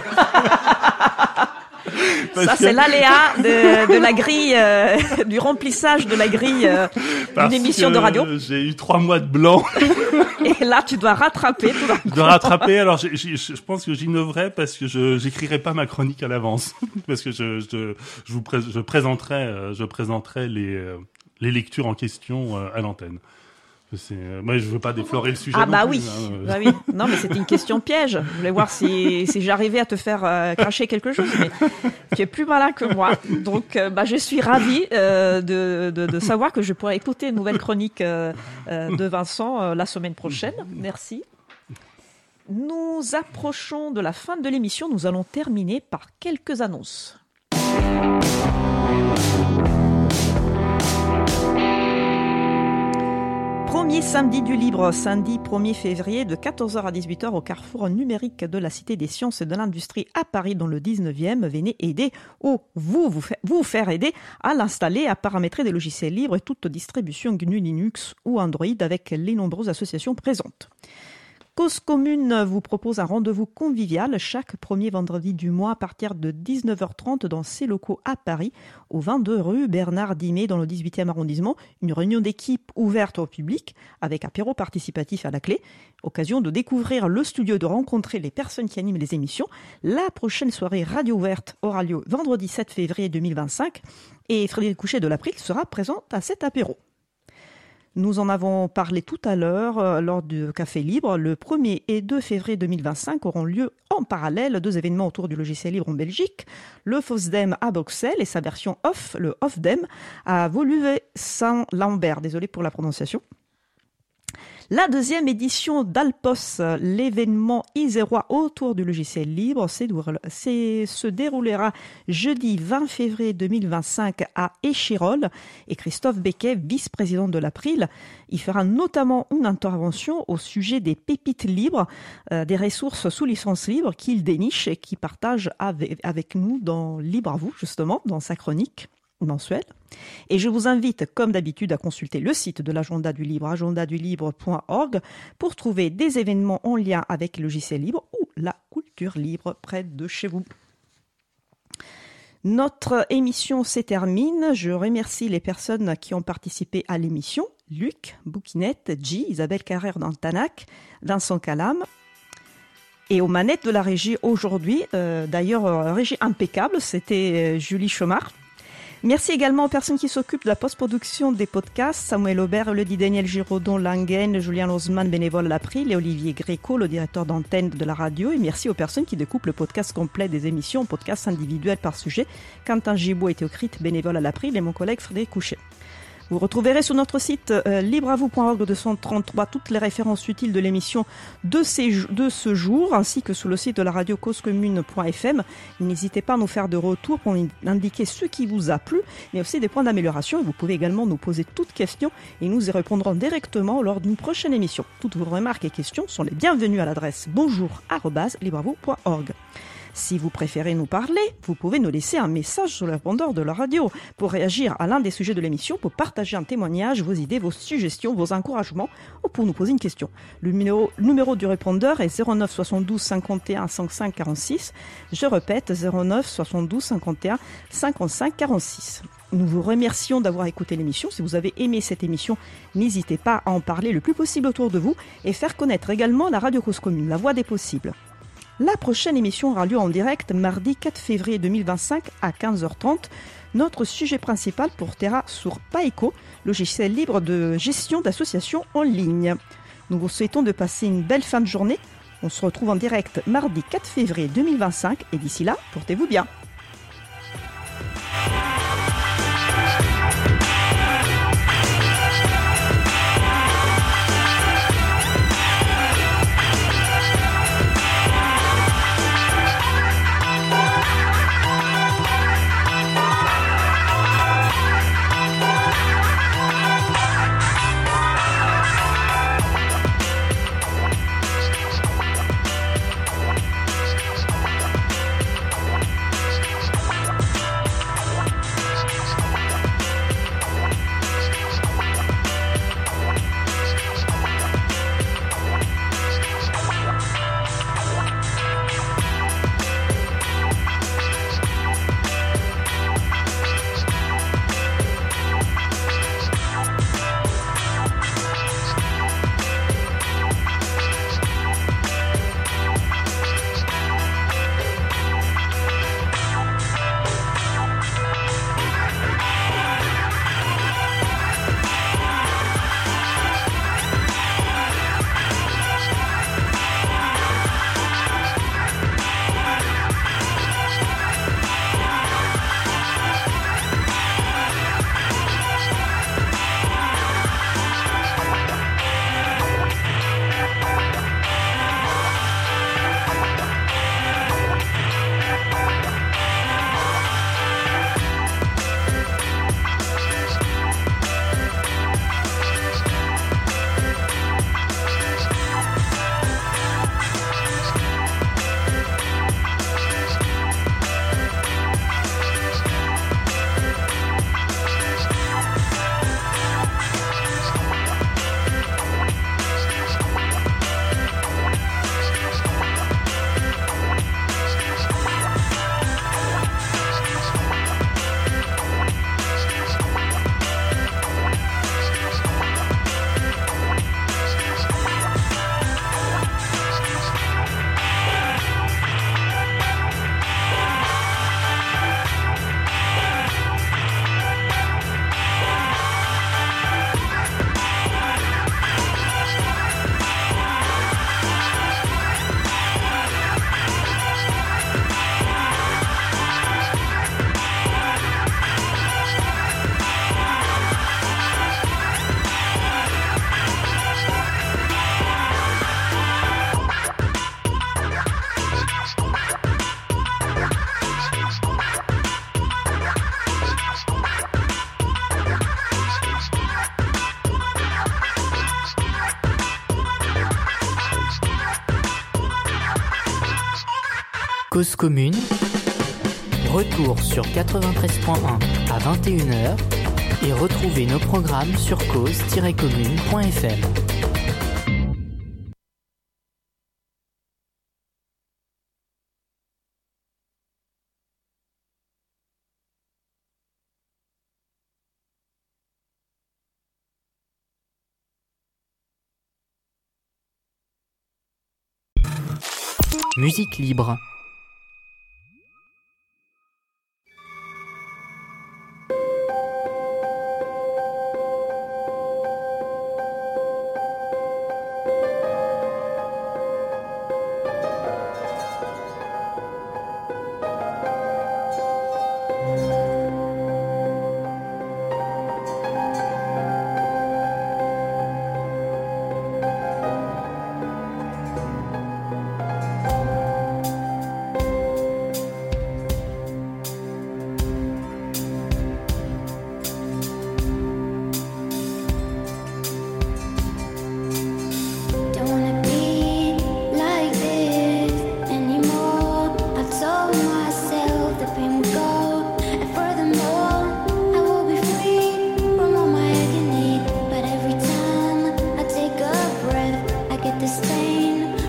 Ça, c'est l'aléa de la grille, du remplissage de la grille d'une émission de radio. J'ai eu 3 mois de blanc. Et là, tu dois rattraper tout d'un coup. Je dois rattraper. Alors, je pense que j'innoverai parce que j'écrirai pas ma chronique à l'avance. Parce que je présenterai les lectures en question à l'antenne. Moi, je veux pas déflorer le sujet. Ah bah non plus, oui, hein. bah oui. Non, mais c'était une question piège. Je voulais voir si j'arrivais à te faire cracher quelque chose, mais tu es plus malin que moi. Donc, je suis ravie de savoir que je pourrai écouter une nouvelle chronique de Vincent la semaine prochaine. Merci. Nous approchons de la fin de l'émission. Nous allons terminer par quelques annonces. Premier samedi du libre, samedi 1er février de 14h à 18h au carrefour numérique de la Cité des Sciences et de l'Industrie à Paris dans le 19e. Venez aider ou vous faire aider à l'installer, à paramétrer des logiciels libres et toute distribution GNU Linux ou Android avec les nombreuses associations présentes. Cause Commune vous propose un rendez-vous convivial chaque premier vendredi du mois à partir de 19h30 dans ses locaux à Paris, au 22 rue Bernard Dimet dans le 18e arrondissement. Une réunion d'équipe ouverte au public avec apéro participatif à la clé. Occasion de découvrir le studio, de rencontrer les personnes qui animent les émissions. La prochaine soirée radio ouverte aura lieu vendredi 7 février 2025 et Frédéric Couchet de l'April sera présent à cet apéro. Nous en avons parlé tout à l'heure lors du Café Libre. Le 1er et 2 février 2025 auront lieu en parallèle 2 événements autour du logiciel libre en Belgique. Le FOSDEM à Bruxelles et sa version off, le OFDEM, à Woluwe-Saint-Lambert. Désolé pour la prononciation. La deuxième édition d'Alpos, l'événement isérois autour du logiciel libre, se déroulera jeudi 20 février 2025 à Échirolles. Et Christophe Becquet, vice-président de l'April, il fera notamment une intervention au sujet des pépites libres, des ressources sous licence libre qu'il déniche et qu'il partage avec nous dans Libre à vous, justement, dans sa chronique mensuelle. Et je vous invite, comme d'habitude, à consulter le site de l'agenda du libre, agendadulibre.org, pour trouver des événements en lien avec le logiciel libre ou la culture libre près de chez vous. Notre émission se termine. Je remercie les personnes qui ont participé à l'émission. Luc, Bouquinette, G, Isabelle Carrère d'Antanac, Vincent Calam. Et aux manettes de la régie aujourd'hui, d'ailleurs, régie impeccable, c'était Julie Chomard. Merci également aux personnes qui s'occupent de la post-production des podcasts, Samuel Aubert, Elodie Daniel Giraudon Langen, Julien Lozman, bénévole à l'April, et Olivier Gréco, le directeur d'antenne de la radio. Et merci aux personnes qui découpent le podcast complet des émissions en podcasts individuels par sujet. Quentin Gibaud et Théocrite, bénévole à l'April, et mon collègue Frédéric Couchet. Vous retrouverez sur notre site libreavou.org 233 toutes les références utiles de l'émission de ce jour, ainsi que sur le site de la radio causecommune.fm. N'hésitez pas à nous faire de retours pour indiquer ce qui vous a plu, mais aussi des points d'amélioration. Vous pouvez également nous poser toutes questions et nous y répondrons directement lors d'une prochaine émission. Toutes vos remarques et questions sont les bienvenues à l'adresse bonjour@libreavou.org. Si vous préférez nous parler, vous pouvez nous laisser un message sur le répondeur de la radio pour réagir à l'un des sujets de l'émission, pour partager un témoignage, vos idées, vos suggestions, vos encouragements ou pour nous poser une question. Le numéro du répondeur est 09 72 51 55 46. Je répète, 09 72 51 55 46. Nous vous remercions d'avoir écouté l'émission. Si vous avez aimé cette émission, n'hésitez pas à en parler le plus possible autour de vous et faire connaître également la radio Cause Commune, la voix des possibles. La prochaine émission aura lieu en direct mardi 4 février 2025 à 15h30. Notre sujet principal portera sur Paeco, logiciel libre de gestion d'associations en ligne. Nous vous souhaitons de passer une belle fin de journée. On se retrouve en direct mardi 4 février 2025 et d'ici là, portez-vous bien. Cause commune, retour sur 93.1 à 21h et retrouvez nos programmes sur cause-commune.fm. Musique libre. This